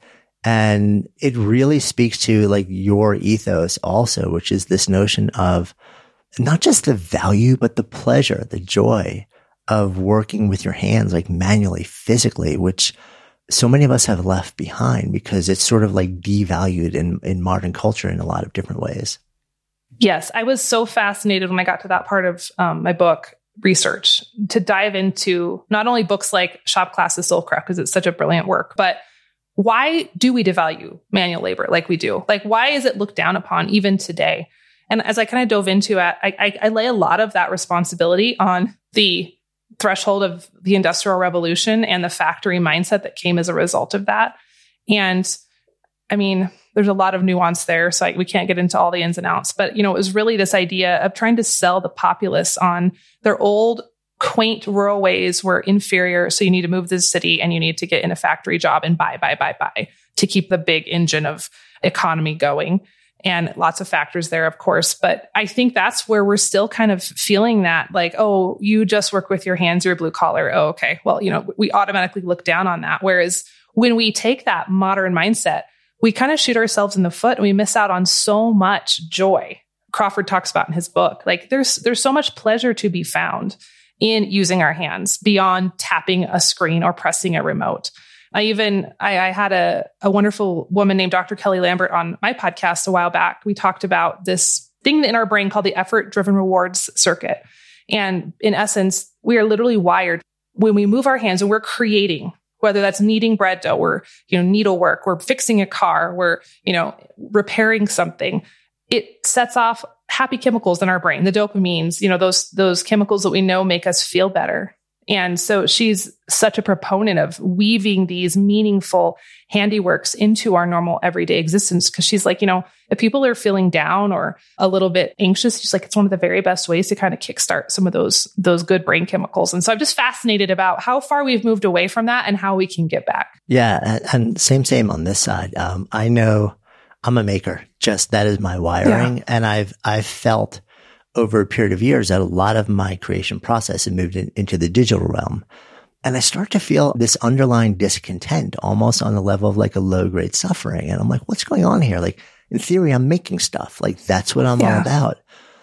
And it really speaks to like your ethos also, which is this notion of not just the value, but the pleasure, the joy of working with your hands, like manually, physically, which so many of us have left behind because it's sort of like devalued in, in modern culture in a lot of different ways. Yes. I was so fascinated when I got to that part of um, my book research to dive into not only books like Shop Class as Soulcraft, because it's such a brilliant work, but why do we devalue manual labor like we do? Like, why is it looked down upon even today? And as I kind of dove into it, I, I, I lay a lot of that responsibility on the threshold of the Industrial Revolution and the factory mindset that came as a result of that. And I mean, there's a lot of nuance there, so I, we can't get into all the ins and outs. But, you know, it was really this idea of trying to sell the populace on their old, quaint rural ways were inferior. So you need to move to the city and you need to get in a factory job and buy, buy, buy, buy to keep the big engine of economy going. And lots of factors there, of course. But I think that's where we're still kind of feeling that like, oh, you just work with your hands, you're blue collar. Oh, okay. Well, you know, we automatically look down on that. Whereas when we take that modern mindset, we kind of shoot ourselves in the foot and we miss out on so much joy. Crawford talks about in his book, like there's, there's so much pleasure to be found in using our hands beyond tapping a screen or pressing a remote. I even, I, I had a, a wonderful woman named Doctor Kelly Lambert on my podcast a while back. We talked about this thing in our brain called the effort-driven rewards circuit. And in essence, we are literally wired when we move our hands and we're creating, whether that's kneading bread dough or, you know, needlework, we're fixing a car, we're, you know, repairing something. It sets off happy chemicals in our brain, the dopamines, you know, those, those chemicals that we know make us feel better. And so she's such a proponent of weaving these meaningful handiworks into our normal everyday existence. Cause she's like, you know, if people are feeling down or a little bit anxious, she's like, it's one of the very best ways to kind of kickstart some of those, those good brain chemicals. And so I'm just fascinated about how far we've moved away from that and how we can get back. Yeah. And, and same, same on this side. Um, I know I'm a maker, just that is my wiring. Yeah. And I've, I've felt over a period of years that a lot of my creation process had moved in, into the digital realm. And I start to feel this underlying discontent almost on the level of like a low grade suffering. And I'm like, what's going on here? Like in theory, I'm making stuff. Like that's what I'm yeah. all about.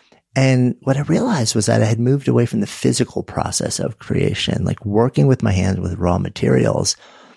And what I realized was that I had moved away from the physical process of creation, like working with my hands with raw materials.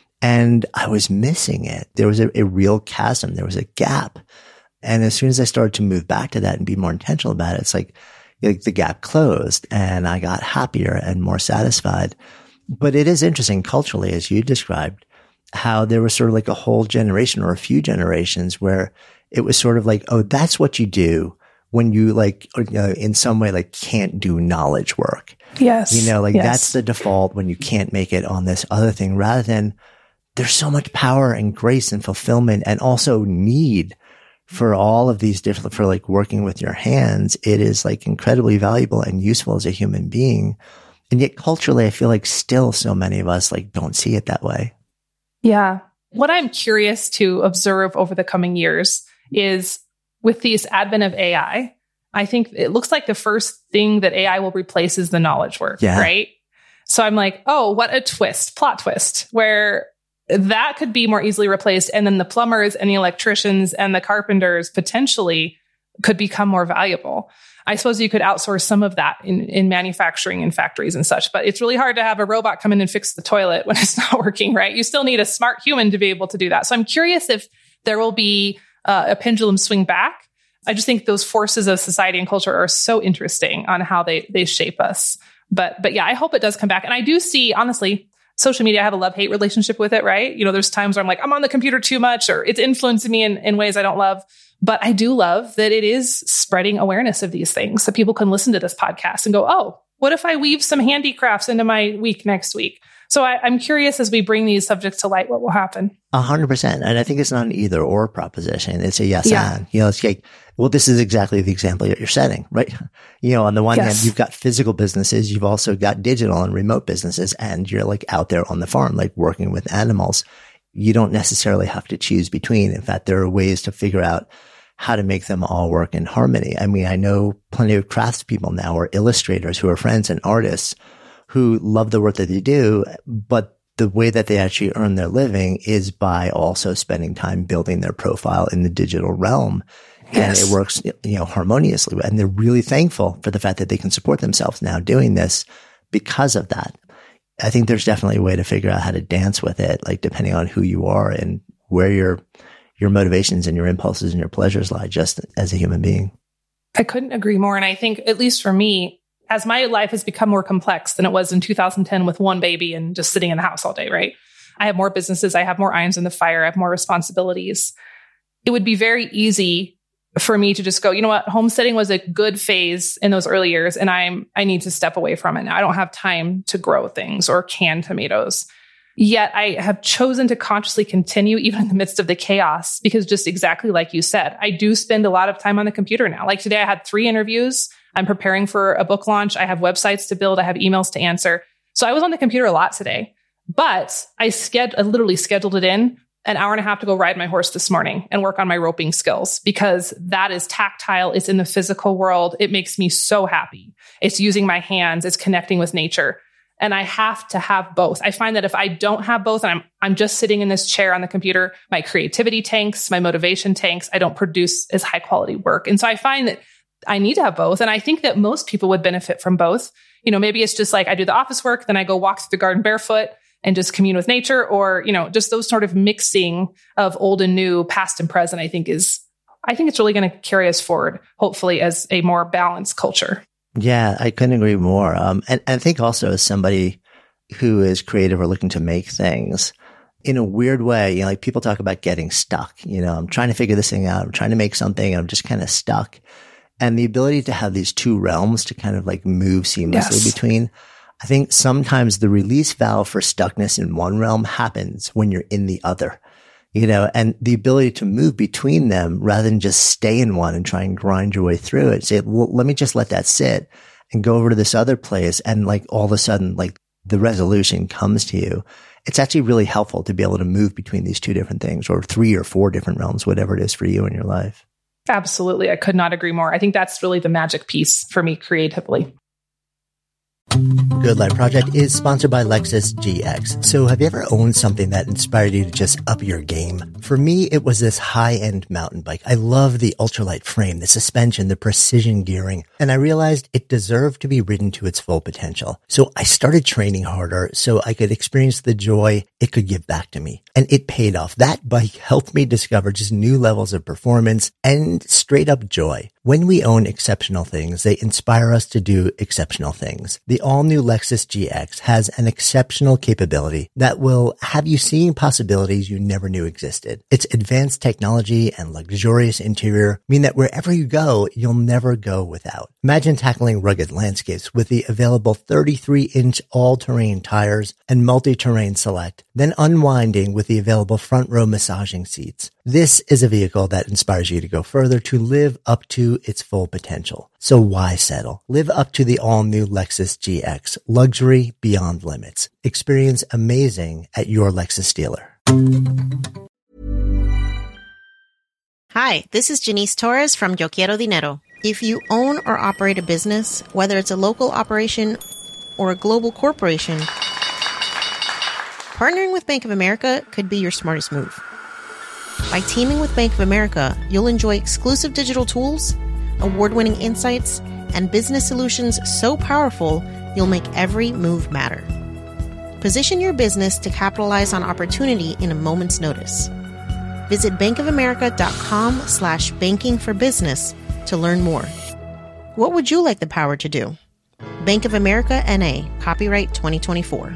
And I was missing it. There was a, a real chasm. There was a gap. And as soon as I started to move back to that and be more intentional about it, it's like, like the gap closed and I got happier and more satisfied. But it is interesting culturally, as you described, how there was sort of like a whole generation or a few generations where it was sort of like, oh, that's what you do when you like, you know, in some way, like can't do knowledge work. Yes. You know, like yes. that's the default when you can't make it on this other thing, rather than there's so much power and grace and fulfillment and also need for all of these different, for like working with your hands. It is like incredibly valuable and useful as a human being. And yet culturally, I feel like still so many of us like don't see it that way. Yeah. What I'm curious to observe over the coming years is with this advent of A I, I think it looks like the first thing that A I will replace is the knowledge work, yeah. right? So I'm like, oh, what a twist, plot twist, where that could be more easily replaced. And then the plumbers and the electricians and the carpenters potentially could become more valuable. I suppose you could outsource some of that in, in manufacturing and factories and such, but it's really hard to have a robot come in and fix the toilet when it's not working, right? You still need a smart human to be able to do that. So I'm curious if there will be uh, a pendulum swing back. I just think those forces of society and culture are so interesting on how they, they shape us. But, but yeah, I hope it does come back. And I do see, honestly, social media, I have a love-hate relationship with it, right? You know, there's times where I'm like, I'm on the computer too much, or it's influencing me in, in ways I don't love. But I do love that it is spreading awareness of these things so people can listen to this podcast and go, oh, what if I weave some handicrafts into my week next week? So I, I'm curious as we bring these subjects to light, what will happen? A hundred percent. And I think it's not an either or proposition. It's a yes yeah. and. You know, it's like, well, this is exactly the example that you're setting, right? You know, on the one yes. hand, you've got physical businesses, you've also got digital and remote businesses, and you're like out there on the farm, like working with animals. You don't necessarily have to choose between. In fact, there are ways to figure out how to make them all work in harmony. I mean, I know plenty of craftspeople now or illustrators who are friends and artists who love the work that they do, but the way that they actually earn their living is by also spending time building their profile in the digital realm. Yes. And it works, you know, harmoniously. And they're really thankful for the fact that they can support themselves now doing this because of that. I think there's definitely a way to figure out how to dance with it, like depending on who you are and where your, your motivations and your impulses and your pleasures lie, just as a human being. I couldn't agree more. And I think, at least for me, as my life has become more complex than it was in two thousand ten with one baby and just sitting in the house all day, right? I have more businesses. I have more irons in the fire. I have more responsibilities. It would be very easy for me to just go, you know what, homesteading was a good phase in those early years, and I'm, I need to step away from it now. I don't have time to grow things or can tomatoes. Yet I have chosen to consciously continue even in the midst of the chaos, because just exactly like you said, I do spend a lot of time on the computer now. Like today I had three interviews. I'm preparing for a book launch. I have websites to build. I have emails to answer. So I was on the computer a lot today, but I, sched- I literally scheduled it in an hour and a half to go ride my horse this morning and work on my roping skills, because that is tactile. It's in the physical world. It makes me so happy. It's using my hands. It's connecting with nature. And I have to have both. I find that if I don't have both and I'm, I'm just sitting in this chair on the computer, my creativity tanks, my motivation tanks, I don't produce as high quality work. And so I find that I need to have both. And I think that most people would benefit from both. You know, maybe it's just like I do the office work, then I go walk through the garden barefoot and just commune with nature, or, you know, just those sort of mixing of old and new, past and present, I think is, I think it's really going to carry us forward, hopefully, as a more balanced culture. Yeah, I couldn't agree more. Um, and, and I think also as somebody who is creative or looking to make things in a weird way, you know, like people talk about getting stuck, you know, I'm trying to figure this thing out. I'm trying to make something and I'm just kind of stuck. And the ability to have these two realms to kind of like move seamlessly yes. between, I think sometimes the release valve for stuckness in one realm happens when you're in the other. You know, and the ability to move between them rather than just stay in one and try and grind your way through it. Say, well, let me just let that sit and go over to this other place. And like all of a sudden, like the resolution comes to you. It's actually really helpful to be able to move between these two different things or three or four different realms, whatever it is for you in your life. Absolutely. I could not agree more. I think that's really the magic piece for me creatively. Good Life Project is sponsored by Lexus G X. So have you ever owned something that inspired you to just up your game? For me, it was this high-end mountain bike. I love the ultralight frame, the suspension, the precision gearing, and I realized it deserved to be ridden to its full potential. So I started training harder so I could experience the joy it could give back to me. And it paid off. That bike helped me discover just new levels of performance and straight up joy. When we own exceptional things, they inspire us to do exceptional things. The all-new Lexus G X has an exceptional capability that will have you seeing possibilities you never knew existed. Its advanced technology and luxurious interior mean that wherever you go, you'll never go without. Imagine tackling rugged landscapes with the available thirty-three inch all-terrain tires and multi-terrain select, then unwinding with the available front row massaging seats. This is a vehicle that inspires you to go further, to live up to its full potential. So why settle? Live up to the all-new Lexus G X. Luxury beyond limits. Experience amazing at your Lexus dealer. Hi, this is Janice Torres from Yo Quiero Dinero. If you own or operate a business, whether it's a local operation or a global corporation, partnering with Bank of America could be your smartest move. By teaming with Bank of America, you'll enjoy exclusive digital tools, award-winning insights, and business solutions so powerful, you'll make every move matter. Position your business to capitalize on opportunity in a moment's notice. Visit bankofamerica.com slash banking for business to learn more. What would you like the power to do? Bank of America N A, copyright twenty twenty-four.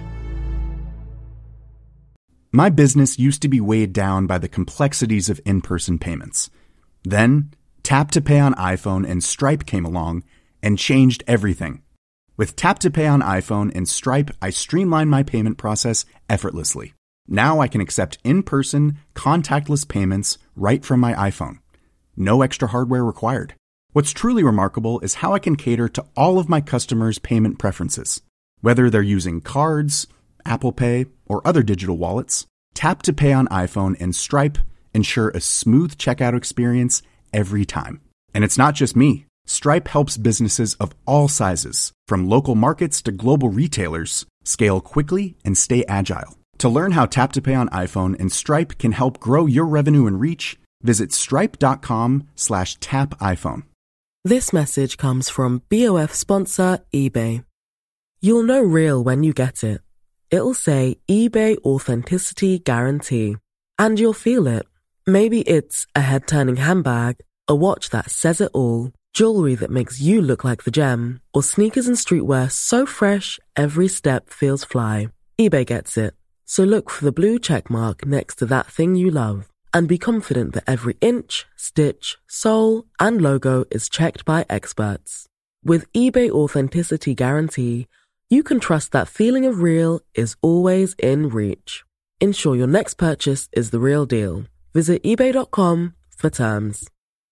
My business used to be weighed down by the complexities of in-person payments. Then, Tap to Pay on iPhone and Stripe came along and changed everything. With Tap to Pay on iPhone and Stripe, I streamlined my payment process effortlessly. Now I can accept in-person, contactless payments right from my iPhone. No extra hardware required. What's truly remarkable is how I can cater to all of my customers' payment preferences. Whether they're using cards, Apple Pay, or other digital wallets, Tap to Pay on iPhone and Stripe ensure a smooth checkout experience every time. And it's not just me. Stripe helps businesses of all sizes, from local markets to global retailers, scale quickly and stay agile. To learn how Tap to Pay on iPhone and Stripe can help grow your revenue and reach, visit stripe.com slash tap iPhone. This message comes from B O F sponsor eBay. You'll know real when you get it. It'll say eBay Authenticity Guarantee. And you'll feel it. Maybe it's a head-turning handbag, a watch that says it all, jewelry that makes you look like the gem, or sneakers and streetwear so fresh every step feels fly. eBay gets it. So look for the blue check mark next to that thing you love. And be confident that every inch, stitch, sole, and logo is checked by experts. With eBay Authenticity Guarantee, you can trust that feeling of real is always in reach. Ensure your next purchase is the real deal. Visit ebay dot com for terms.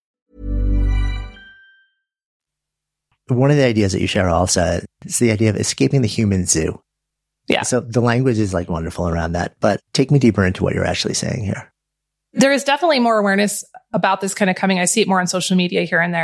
One of the ideas that you share also is the idea of escaping the human zoo. Yeah. So the language is like wonderful around that, but take me deeper into what you're actually saying here. There is definitely more awareness about this kind of coming. I see it more on social media here and there.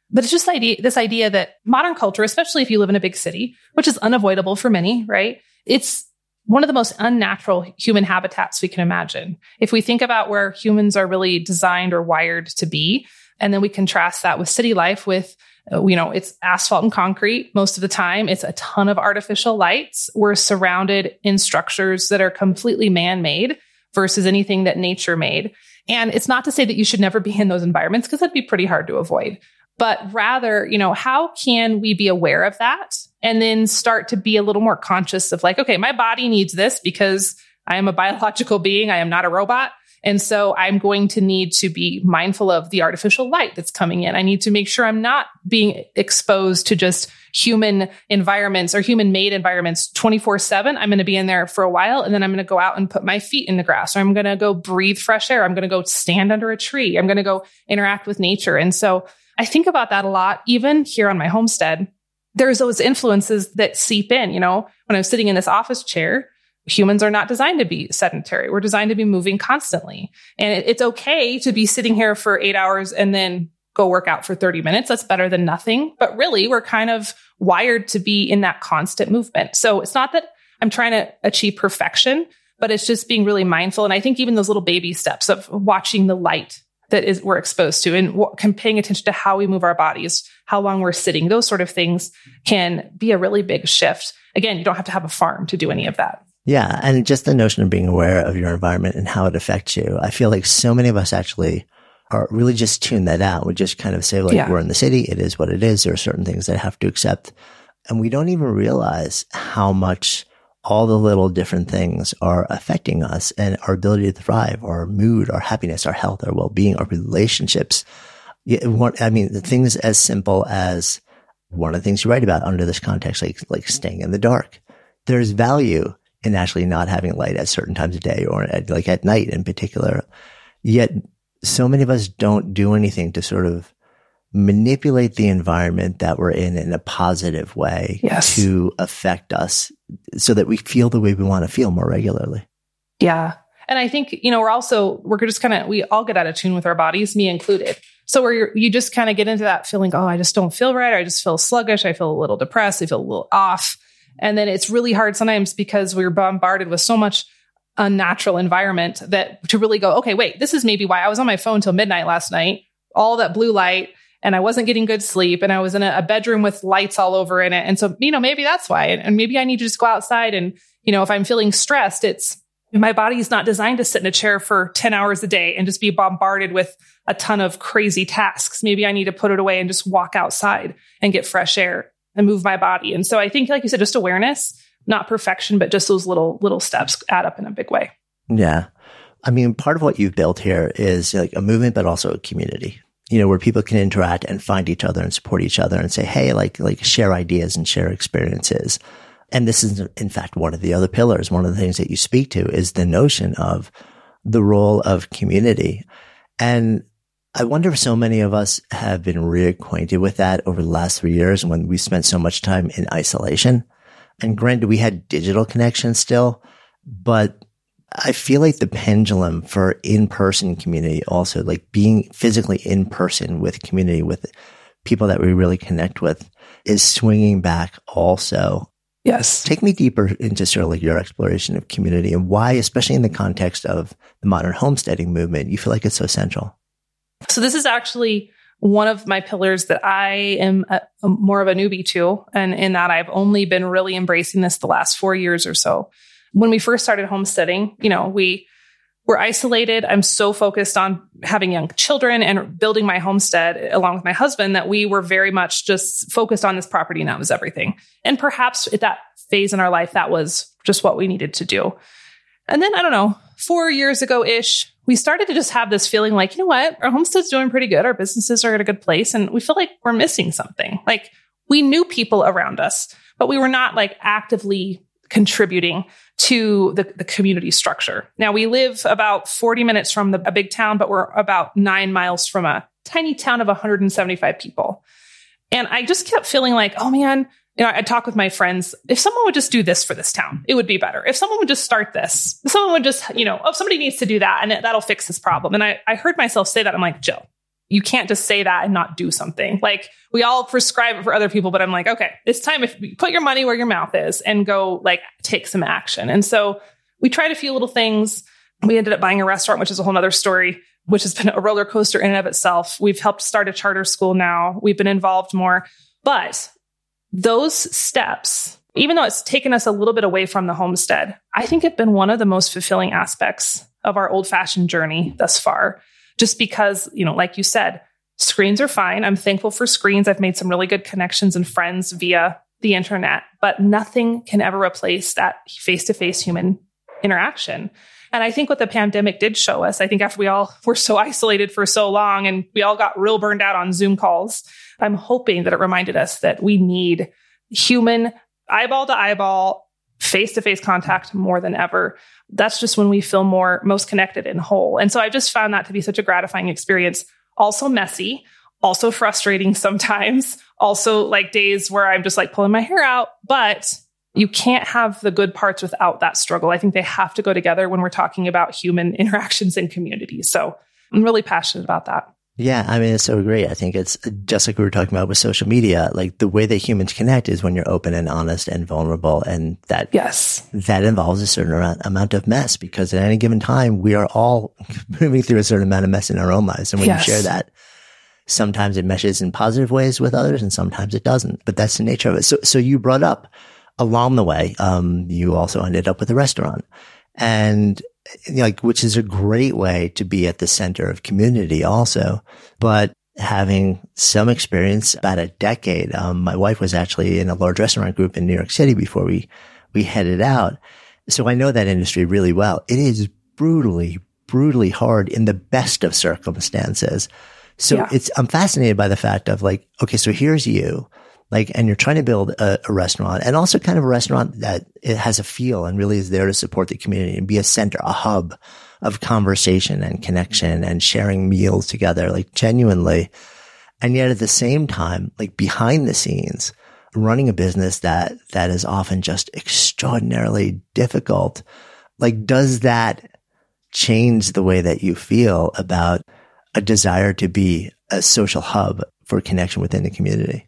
But it's just idea, this idea that modern culture, especially if you live in a big city, which is unavoidable for many, right? It's one of the most unnatural human habitats we can imagine. If we think about where humans are really designed or wired to be, and then we contrast that with city life with, uh, you know, it's asphalt and concrete most of the time. It's a ton of artificial lights. We're surrounded in structures that are completely man-made versus anything that nature made. And it's not to say that you should never be in those environments, because that'd be pretty hard to avoid. But rather, you know, how can we be aware of that and then start to be a little more conscious of like, okay, my body needs this because I am a biological being. I am not a robot. And so I'm going to need to be mindful of the artificial light that's coming in. I need to make sure I'm not being exposed to just human environments or human made environments twenty-four seven. I'm going to be in there for a while, and then I'm going to go out and put my feet in the grass, or I'm going to go breathe fresh air. I'm going to go stand under a tree. I'm going to go interact with nature. And so I think about that a lot, even here on my homestead. There's those influences that seep in. You know, when I'm sitting in this office chair, humans are not designed to be sedentary. We're designed to be moving constantly. And it, it's okay to be sitting here for eight hours and then go work out for thirty minutes. That's better than nothing. But really, we're kind of wired to be in that constant movement. So it's not that I'm trying to achieve perfection, but it's just being really mindful. And I think even those little baby steps of watching the light that is we're exposed to and what, paying attention to how we move our bodies, how long we're sitting, those sort of things can be a really big shift. Again, you don't have to have a farm to do any of that. Yeah. And just the notion of being aware of your environment and how it affects you. I feel like so many of us actually are really just tune that out. We just kind of say, like, yeah. We're in the city. It is what it is. There are certain things that I have to accept. And we don't even realize how much all the little different things are affecting us and our ability to thrive, our mood, our happiness, our health, our well-being, our relationships. I mean, the things as simple as one of the things you write about under this context, like, like staying in the dark. There's value in actually not having light at certain times of day, or at, like at night in particular. Yet so many of us don't do anything to sort of manipulate the environment that we're in in a positive way yes. to affect us so that we feel the way we want to feel more regularly. Yeah. And I think, you know, we're also, we're just kind of, we all get out of tune with our bodies, me included. So where you just kind of get into that feeling, oh, I just don't feel right. Or I just feel sluggish. I feel a little depressed. I feel a little off. And then it's really hard sometimes because we're bombarded with so much unnatural environment that to really go, okay, wait, this is maybe why I was on my phone till midnight last night, all that blue light, and I wasn't getting good sleep, and I was in a, a bedroom with lights all over in it. And so, you know, maybe that's why. And maybe I need to just go outside. And, you know, if I'm feeling stressed, it's my body's not designed to sit in a chair for ten hours a day and just be bombarded with a ton of crazy tasks. Maybe I need to put it away and just walk outside and get fresh air and move my body. And so I think, like you said, just awareness, not perfection, but just those little, little steps add up in a big way. Yeah. I mean, part of what you've built here is like a movement, but also a community, you know, where people can interact and find each other and support each other and say, hey, like, like share ideas and share experiences. And this is, in fact, one of the other pillars. One of the things that you speak to is the notion of the role of community. And I wonder if so many of us have been reacquainted with that over the last three years when we spent so much time in isolation. And granted, we had digital connections still, but I feel like the pendulum for in-person community also, like being physically in person with community, with people that we really connect with, is swinging back also. Yes. Take me deeper into sort of like your exploration of community and why, especially in the context of the modern homesteading movement, you feel like it's so central. So this is actually one of my pillars that I am a, a more of a newbie to, and in that I've only been really embracing this the last four years or so. When we first started homesteading, you know, we were isolated. I'm so focused on having young children and building my homestead along with my husband that we were very much just focused on this property, and that was everything. And perhaps at that phase in our life, that was just what we needed to do. And then, I don't know, four years ago-ish, we started to just have this feeling like, you know what, our homestead's doing pretty good. Our businesses are at a good place. And we feel like we're missing something. Like we knew people around us, but we were not like actively contributing to the, the community structure. Now we live about forty minutes from the, a big town, but we're about nine miles from a tiny town of one hundred seventy-five people. And I just kept feeling like, oh man, you know, I'd talk with my friends. If someone would just do this for this town, it would be better. If someone would just start this, if someone would just, you know, oh, somebody needs to do that and that'll fix this problem. And I, I heard myself say that. I'm like, Jill, you can't just say that and not do something. Like we all prescribe it for other people, but I'm like, okay, it's time if you put your money where your mouth is and go like take some action. And so we tried a few little things. We ended up buying a restaurant, which is a whole nother story, which has been a roller coaster in and of itself. We've helped start a charter school now. We've been involved more, but those steps, even though it's taken us a little bit away from the homestead, I think it's been one of the most fulfilling aspects of our old-fashioned journey thus far. Just because, you know, like you said, screens are fine. I'm thankful for screens. I've made some really good connections and friends via the internet, but nothing can ever replace that face-to-face human interaction. And I think what the pandemic did show us, I think after we all were so isolated for so long and we all got real burned out on Zoom calls, I'm hoping that it reminded us that we need human eyeball to eyeball, face-to-face contact more than ever. That's just when we feel more most connected and whole. And so I just found that to be such a gratifying experience. Also messy, also frustrating sometimes, also like days where I'm just like pulling my hair out, but you can't have the good parts without that struggle. I think they have to go together when we're talking about human interactions in community. So I'm really passionate about that. Yeah, I mean, it's so great. I think it's just like we were talking about with social media, like the way that humans connect is when you're open and honest and vulnerable. And that, yes, that involves a certain amount, amount of mess, because at any given time, we are all moving through a certain amount of mess in our own lives. And when yes. you share that, sometimes it meshes in positive ways with others and sometimes it doesn't, but that's the nature of it. So, so you brought up along the way, um, you also ended up with a restaurant, and like, which is a great way to be at the center of community also. But having some experience, about a decade, um, my wife was actually in a large restaurant group in New York City before we, we headed out. So I know that industry really well. It is brutally, brutally hard in the best of circumstances. So yeah. it's, I'm fascinated by the fact of like, okay, so here's you. Like, and you're trying to build a, a restaurant, and also kind of a restaurant that it has a feel and really is there to support the community and be a center, a hub of conversation and connection and sharing meals together, like genuinely. And yet at the same time, like behind the scenes, running a business that, that is often just extraordinarily difficult. Like, does that change the way that you feel about a desire to be a social hub for connection within the community?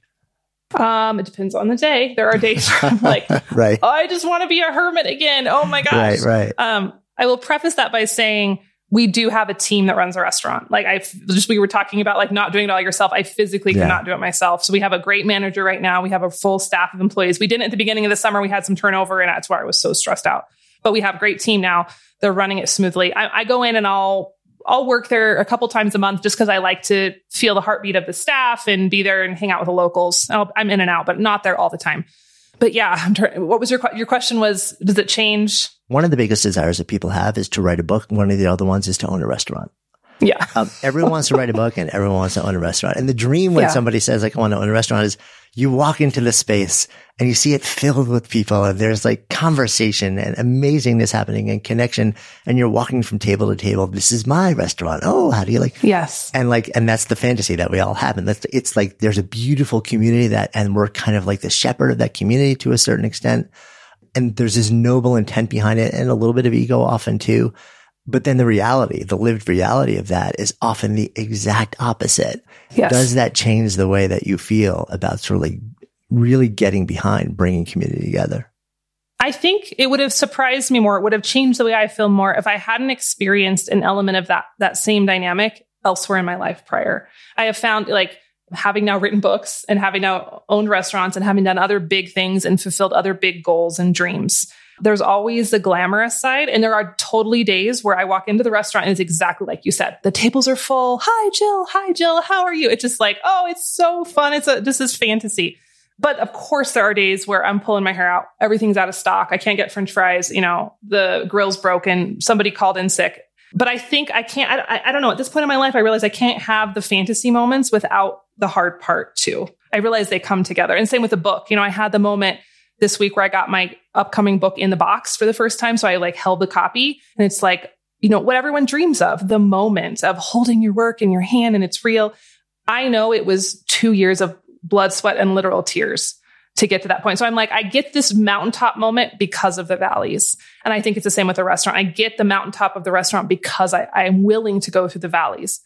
Um, it depends on the day. There are days where I'm like, right. oh, I just want to be a hermit again. Oh my gosh. Right, right. Um, I will preface that by saying we do have a team that runs a restaurant. Like I just, we were talking about like not doing it all yourself. I physically yeah. cannot do it myself. So we have a great manager right now. We have a full staff of employees. We didn't at the beginning of the summer. We had some turnover and that's why I was so stressed out, but we have a great team now. They're running it smoothly. I, I go in and I'll, I'll work there a couple times a month just because I like to feel the heartbeat of the staff and be there and hang out with the locals. I'll, I'm in and out, but not there all the time. But yeah, I'm tr- what was your your question was, does it change? One of the biggest desires that people have is to write a book. One of the other ones is to own a restaurant. Yeah. Um, everyone wants to write a book and everyone wants to own a restaurant. And the dream when yeah. somebody says like, I want to own a restaurant is you walk into the space and you see it filled with people and there's like conversation and amazingness happening and connection. And you're walking from table to table. This is my restaurant. Oh, how do you like? Yes. And like, and that's the fantasy that we all have. And that's, it's like, there's a beautiful community that, and we're kind of like the shepherd of that community to a certain extent. And there's this noble intent behind it and a little bit of ego often too. But then the reality, the lived reality of that is often the exact opposite. Yes. Does that change the way that you feel about sort of like really getting behind bringing community together? I think it would have surprised me more. It would have changed the way I feel more if I hadn't experienced an element of that, that same dynamic elsewhere in my life prior. I have found like having now written books and having now owned restaurants and having done other big things and fulfilled other big goals and dreams. There's always the glamorous side. And there are totally days where I walk into the restaurant and it's exactly like you said. The tables are full. Hi, Jill. Hi, Jill. How are you? It's just like, oh, it's so fun. It's a, this is fantasy. But of course, there are days where I'm pulling my hair out. Everything's out of stock. I can't get French fries. You know, the grill's broken. Somebody called in sick. But I think I can't, I, I don't know. At this point in my life, I realize I can't have the fantasy moments without the hard part too. I realize they come together. And same with the book. You know, I had the moment this week where I got my upcoming book in the box for the first time. So I like held the copy and it's like, you know, what everyone dreams of, the moment of holding your work in your hand and it's real. I know it was two years of blood, sweat, and literal tears to get to that point. So I'm like, I get this mountaintop moment because of the valleys. And I think it's the same with the restaurant. I get the mountaintop of the restaurant because I, I'm willing to go through the valleys.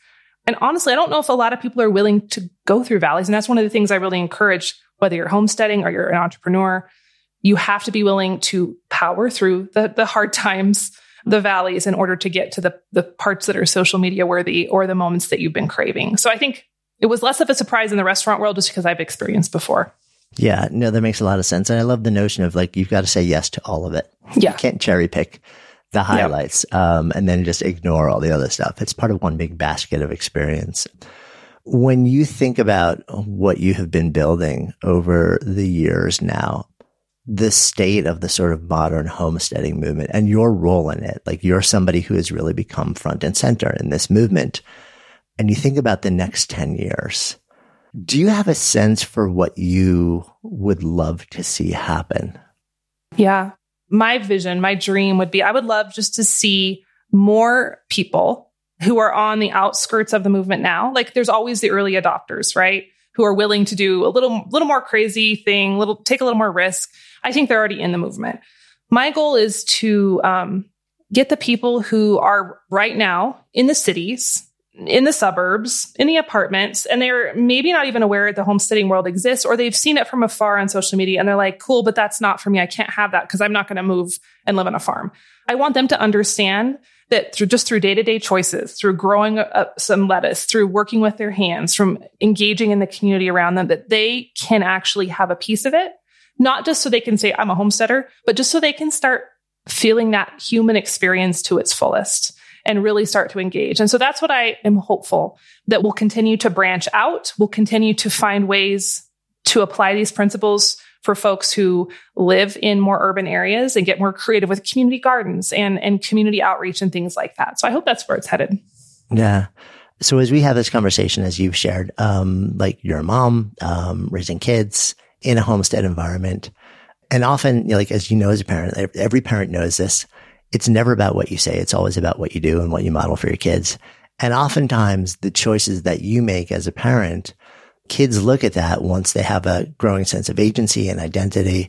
And honestly, I don't know if a lot of people are willing to go through valleys. And that's one of the things I really encourage, whether you're homesteading or you're an entrepreneur, you have to be willing to power through the, the hard times, the valleys, in order to get to the, the parts that are social media worthy or the moments that you've been craving. So I think it was less of a surprise in the restaurant world just because I've experienced before. Yeah, no, that makes a lot of sense. And I love the notion of like, you've got to say yes to all of it. Yeah. You can't cherry pick the highlights, yeah. um, and then just ignore all the other stuff. It's part of one big basket of experience. When you think about what you have been building over the years now, the state of the sort of modern homesteading movement and your role in it, like you're somebody who has really become front and center in this movement. And you think about the next ten years, do you have a sense for what you would love to see happen? Yeah. My vision, my dream would be, I would love just to see more people who are on the outskirts of the movement now. Like there's always the early adopters, right? Who are willing to do a little, little more crazy thing, little, take a little more risk. I think they're already in the movement. My goal is to um, get the people who are right now in the cities, in the suburbs, in the apartments, and they're maybe not even aware the homesteading world exists, or they've seen it from afar on social media and they're like, cool, but that's not for me. I can't have that because I'm not going to move and live on a farm. I want them to understand that through just through day-to-day choices, through growing up some lettuce, through working with their hands, from engaging in the community around them, that they can actually have a piece of it, not just so they can say, I'm a homesteader, but just so they can start feeling that human experience to its fullest and really start to engage. And so that's what I am hopeful, that we'll continue to branch out. We'll continue to find ways to apply these principles for folks who live in more urban areas and get more creative with community gardens and, and community outreach and things like that. So I hope that's where it's headed. Yeah. So as we have this conversation, as you've shared, um, like you're a mom, um, raising kids in a homestead environment. And often, you know, like, as you know, as a parent, every parent knows this. It's never about what you say. It's always about what you do and what you model for your kids. And oftentimes the choices that you make as a parent, kids look at that once they have a growing sense of agency and identity.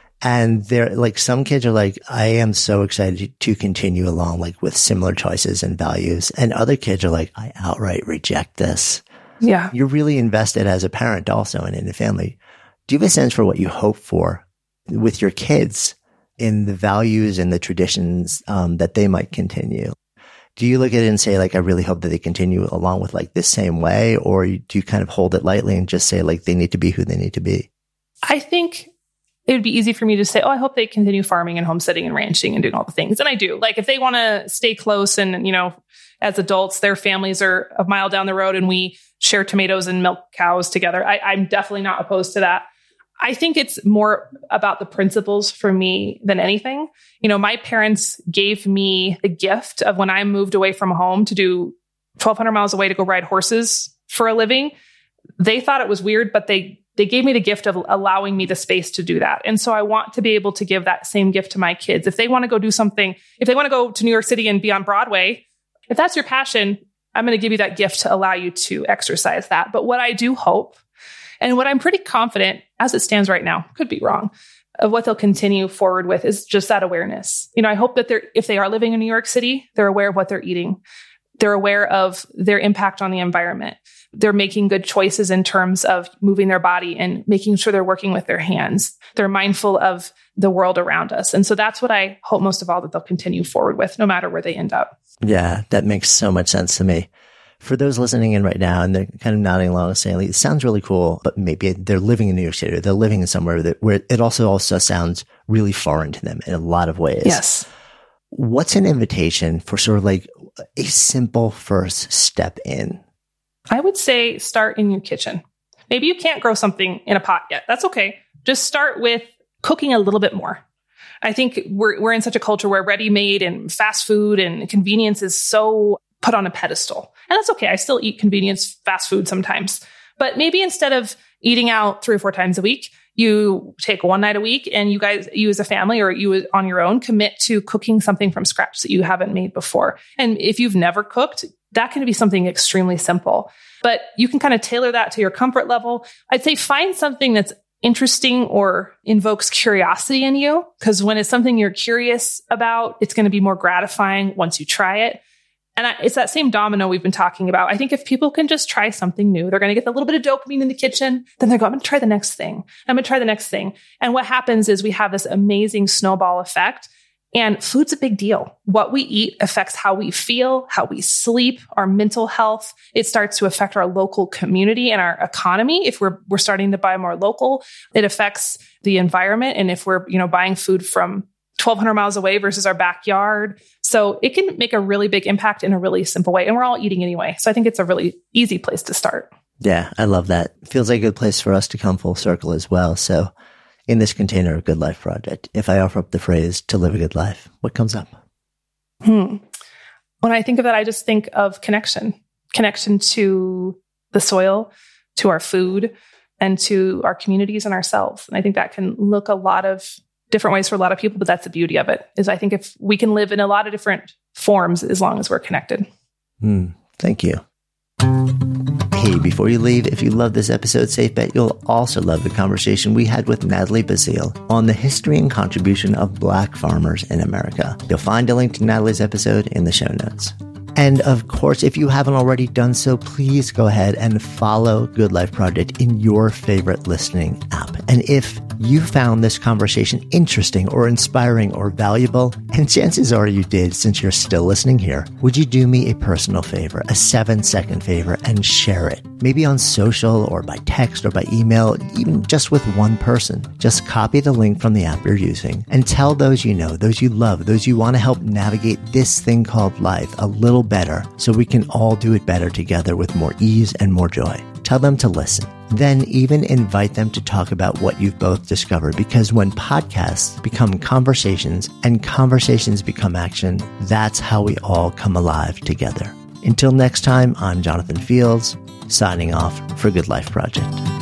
And they're like, some kids are like, I am so excited to continue along, like with similar choices and values. And other kids are like, I outright reject this. Yeah. You're really invested as a parent also and in the family. Do you have a sense for what you hope for with your kids in the values and the traditions um, that they might continue? Do you look at it and say, like, I really hope that they continue along with like this same way? Or do you kind of hold it lightly and just say, like, they need to be who they need to be? I think it would be easy for me to say, oh, I hope they continue farming and homesteading and ranching and doing all the things. And I do. Like, if they want to stay close and, you know, as adults, their families are a mile down the road and we share tomatoes and milk cows together, I, I'm definitely not opposed to that. I think it's more about the principles for me than anything. You know, my parents gave me the gift of when I moved away from home to do twelve hundred miles away to go ride horses for a living. They thought it was weird, but they, they gave me the gift of allowing me the space to do that. And so I want to be able to give that same gift to my kids. If they want to go do something, if they want to go to New York City and be on Broadway, if that's your passion, I'm going to give you that gift to allow you to exercise that. But what I do hope, and what I'm pretty confident as it stands right now, could be wrong, of what they'll continue forward with is just that awareness. You know, I hope that they're, if they are living in New York City, they're aware of what they're eating. They're aware of their impact on the environment. They're making good choices in terms of moving their body and making sure they're working with their hands. They're mindful of the world around us. And so that's what I hope most of all that they'll continue forward with, no matter where they end up. Yeah, that makes so much sense to me. For those listening in right now and they're kind of nodding along and saying, like, it sounds really cool, but maybe they're living in New York City or they're living in somewhere that where it also also sounds really foreign to them in a lot of ways. Yes. What's an invitation for sort of like a simple first step in? I would say start in your kitchen. Maybe you can't grow something in a pot yet. That's okay. Just start with cooking a little bit more. I think we're we're in such a culture where ready-made and fast food and convenience is so put on a pedestal. And that's okay. I still eat convenience fast food sometimes. But maybe instead of eating out three or four times a week, you take one night a week and you guys, you as a family or you on your own, commit to cooking something from scratch that you haven't made before. And if you've never cooked, that can be something extremely simple. But you can kind of tailor that to your comfort level. I'd say find something that's interesting or invokes curiosity in you. Because when it's something you're curious about, it's going to be more gratifying once you try it. And I, it's that same domino we've been talking about. I think if people can just try something new, they're going to get a little bit of dopamine in the kitchen. Then they're going, I'm going to try the next thing. I'm going to try the next thing. And what happens is we have this amazing snowball effect. And food's a big deal. What we eat affects how we feel, how we sleep, our mental health. It starts to affect our local community and our economy. If we're we're starting to buy more local, it affects the environment. And if we're, you know, buying food from twelve hundred miles away versus our backyard. So it can make a really big impact in a really simple way. And we're all eating anyway. So I think it's a really easy place to start. Yeah, I love that. Feels like a good place for us to come full circle as well. So in this container of Good Life Project, if I offer up the phrase to live a good life, what comes up? Hmm. When I think of that, I just think of connection, connection to the soil, to our food, and to our communities and ourselves. And I think that can look a lot of different ways for a lot of people, but that's the beauty of it, is I think if we can live in a lot of different forms as long as we're connected. Mm, thank you. Hey, before you leave, if you love this episode, safe bet you'll also love the conversation we had with Natalie Basile on the history and contribution of Black farmers in America. You'll find a link to Natalie's episode in the show notes. And of course, if you haven't already done so, please go ahead and follow Good Life Project in your favorite listening app. And if you found this conversation interesting or inspiring or valuable, and chances are you did since you're still listening here, would you do me a personal favor, a seven second favor, and share it? Maybe on social or by text or by email, even just with one person. Just copy the link from the app you're using and tell those you know, those you love, those you want to help navigate this thing called life a little better so we can all do it better together with more ease and more joy. Tell them to listen. Then even invite them to talk about what you've both discovered, because when podcasts become conversations and conversations become action, that's how we all come alive together. Until next time, I'm Jonathan Fields, signing off for Good Life Project.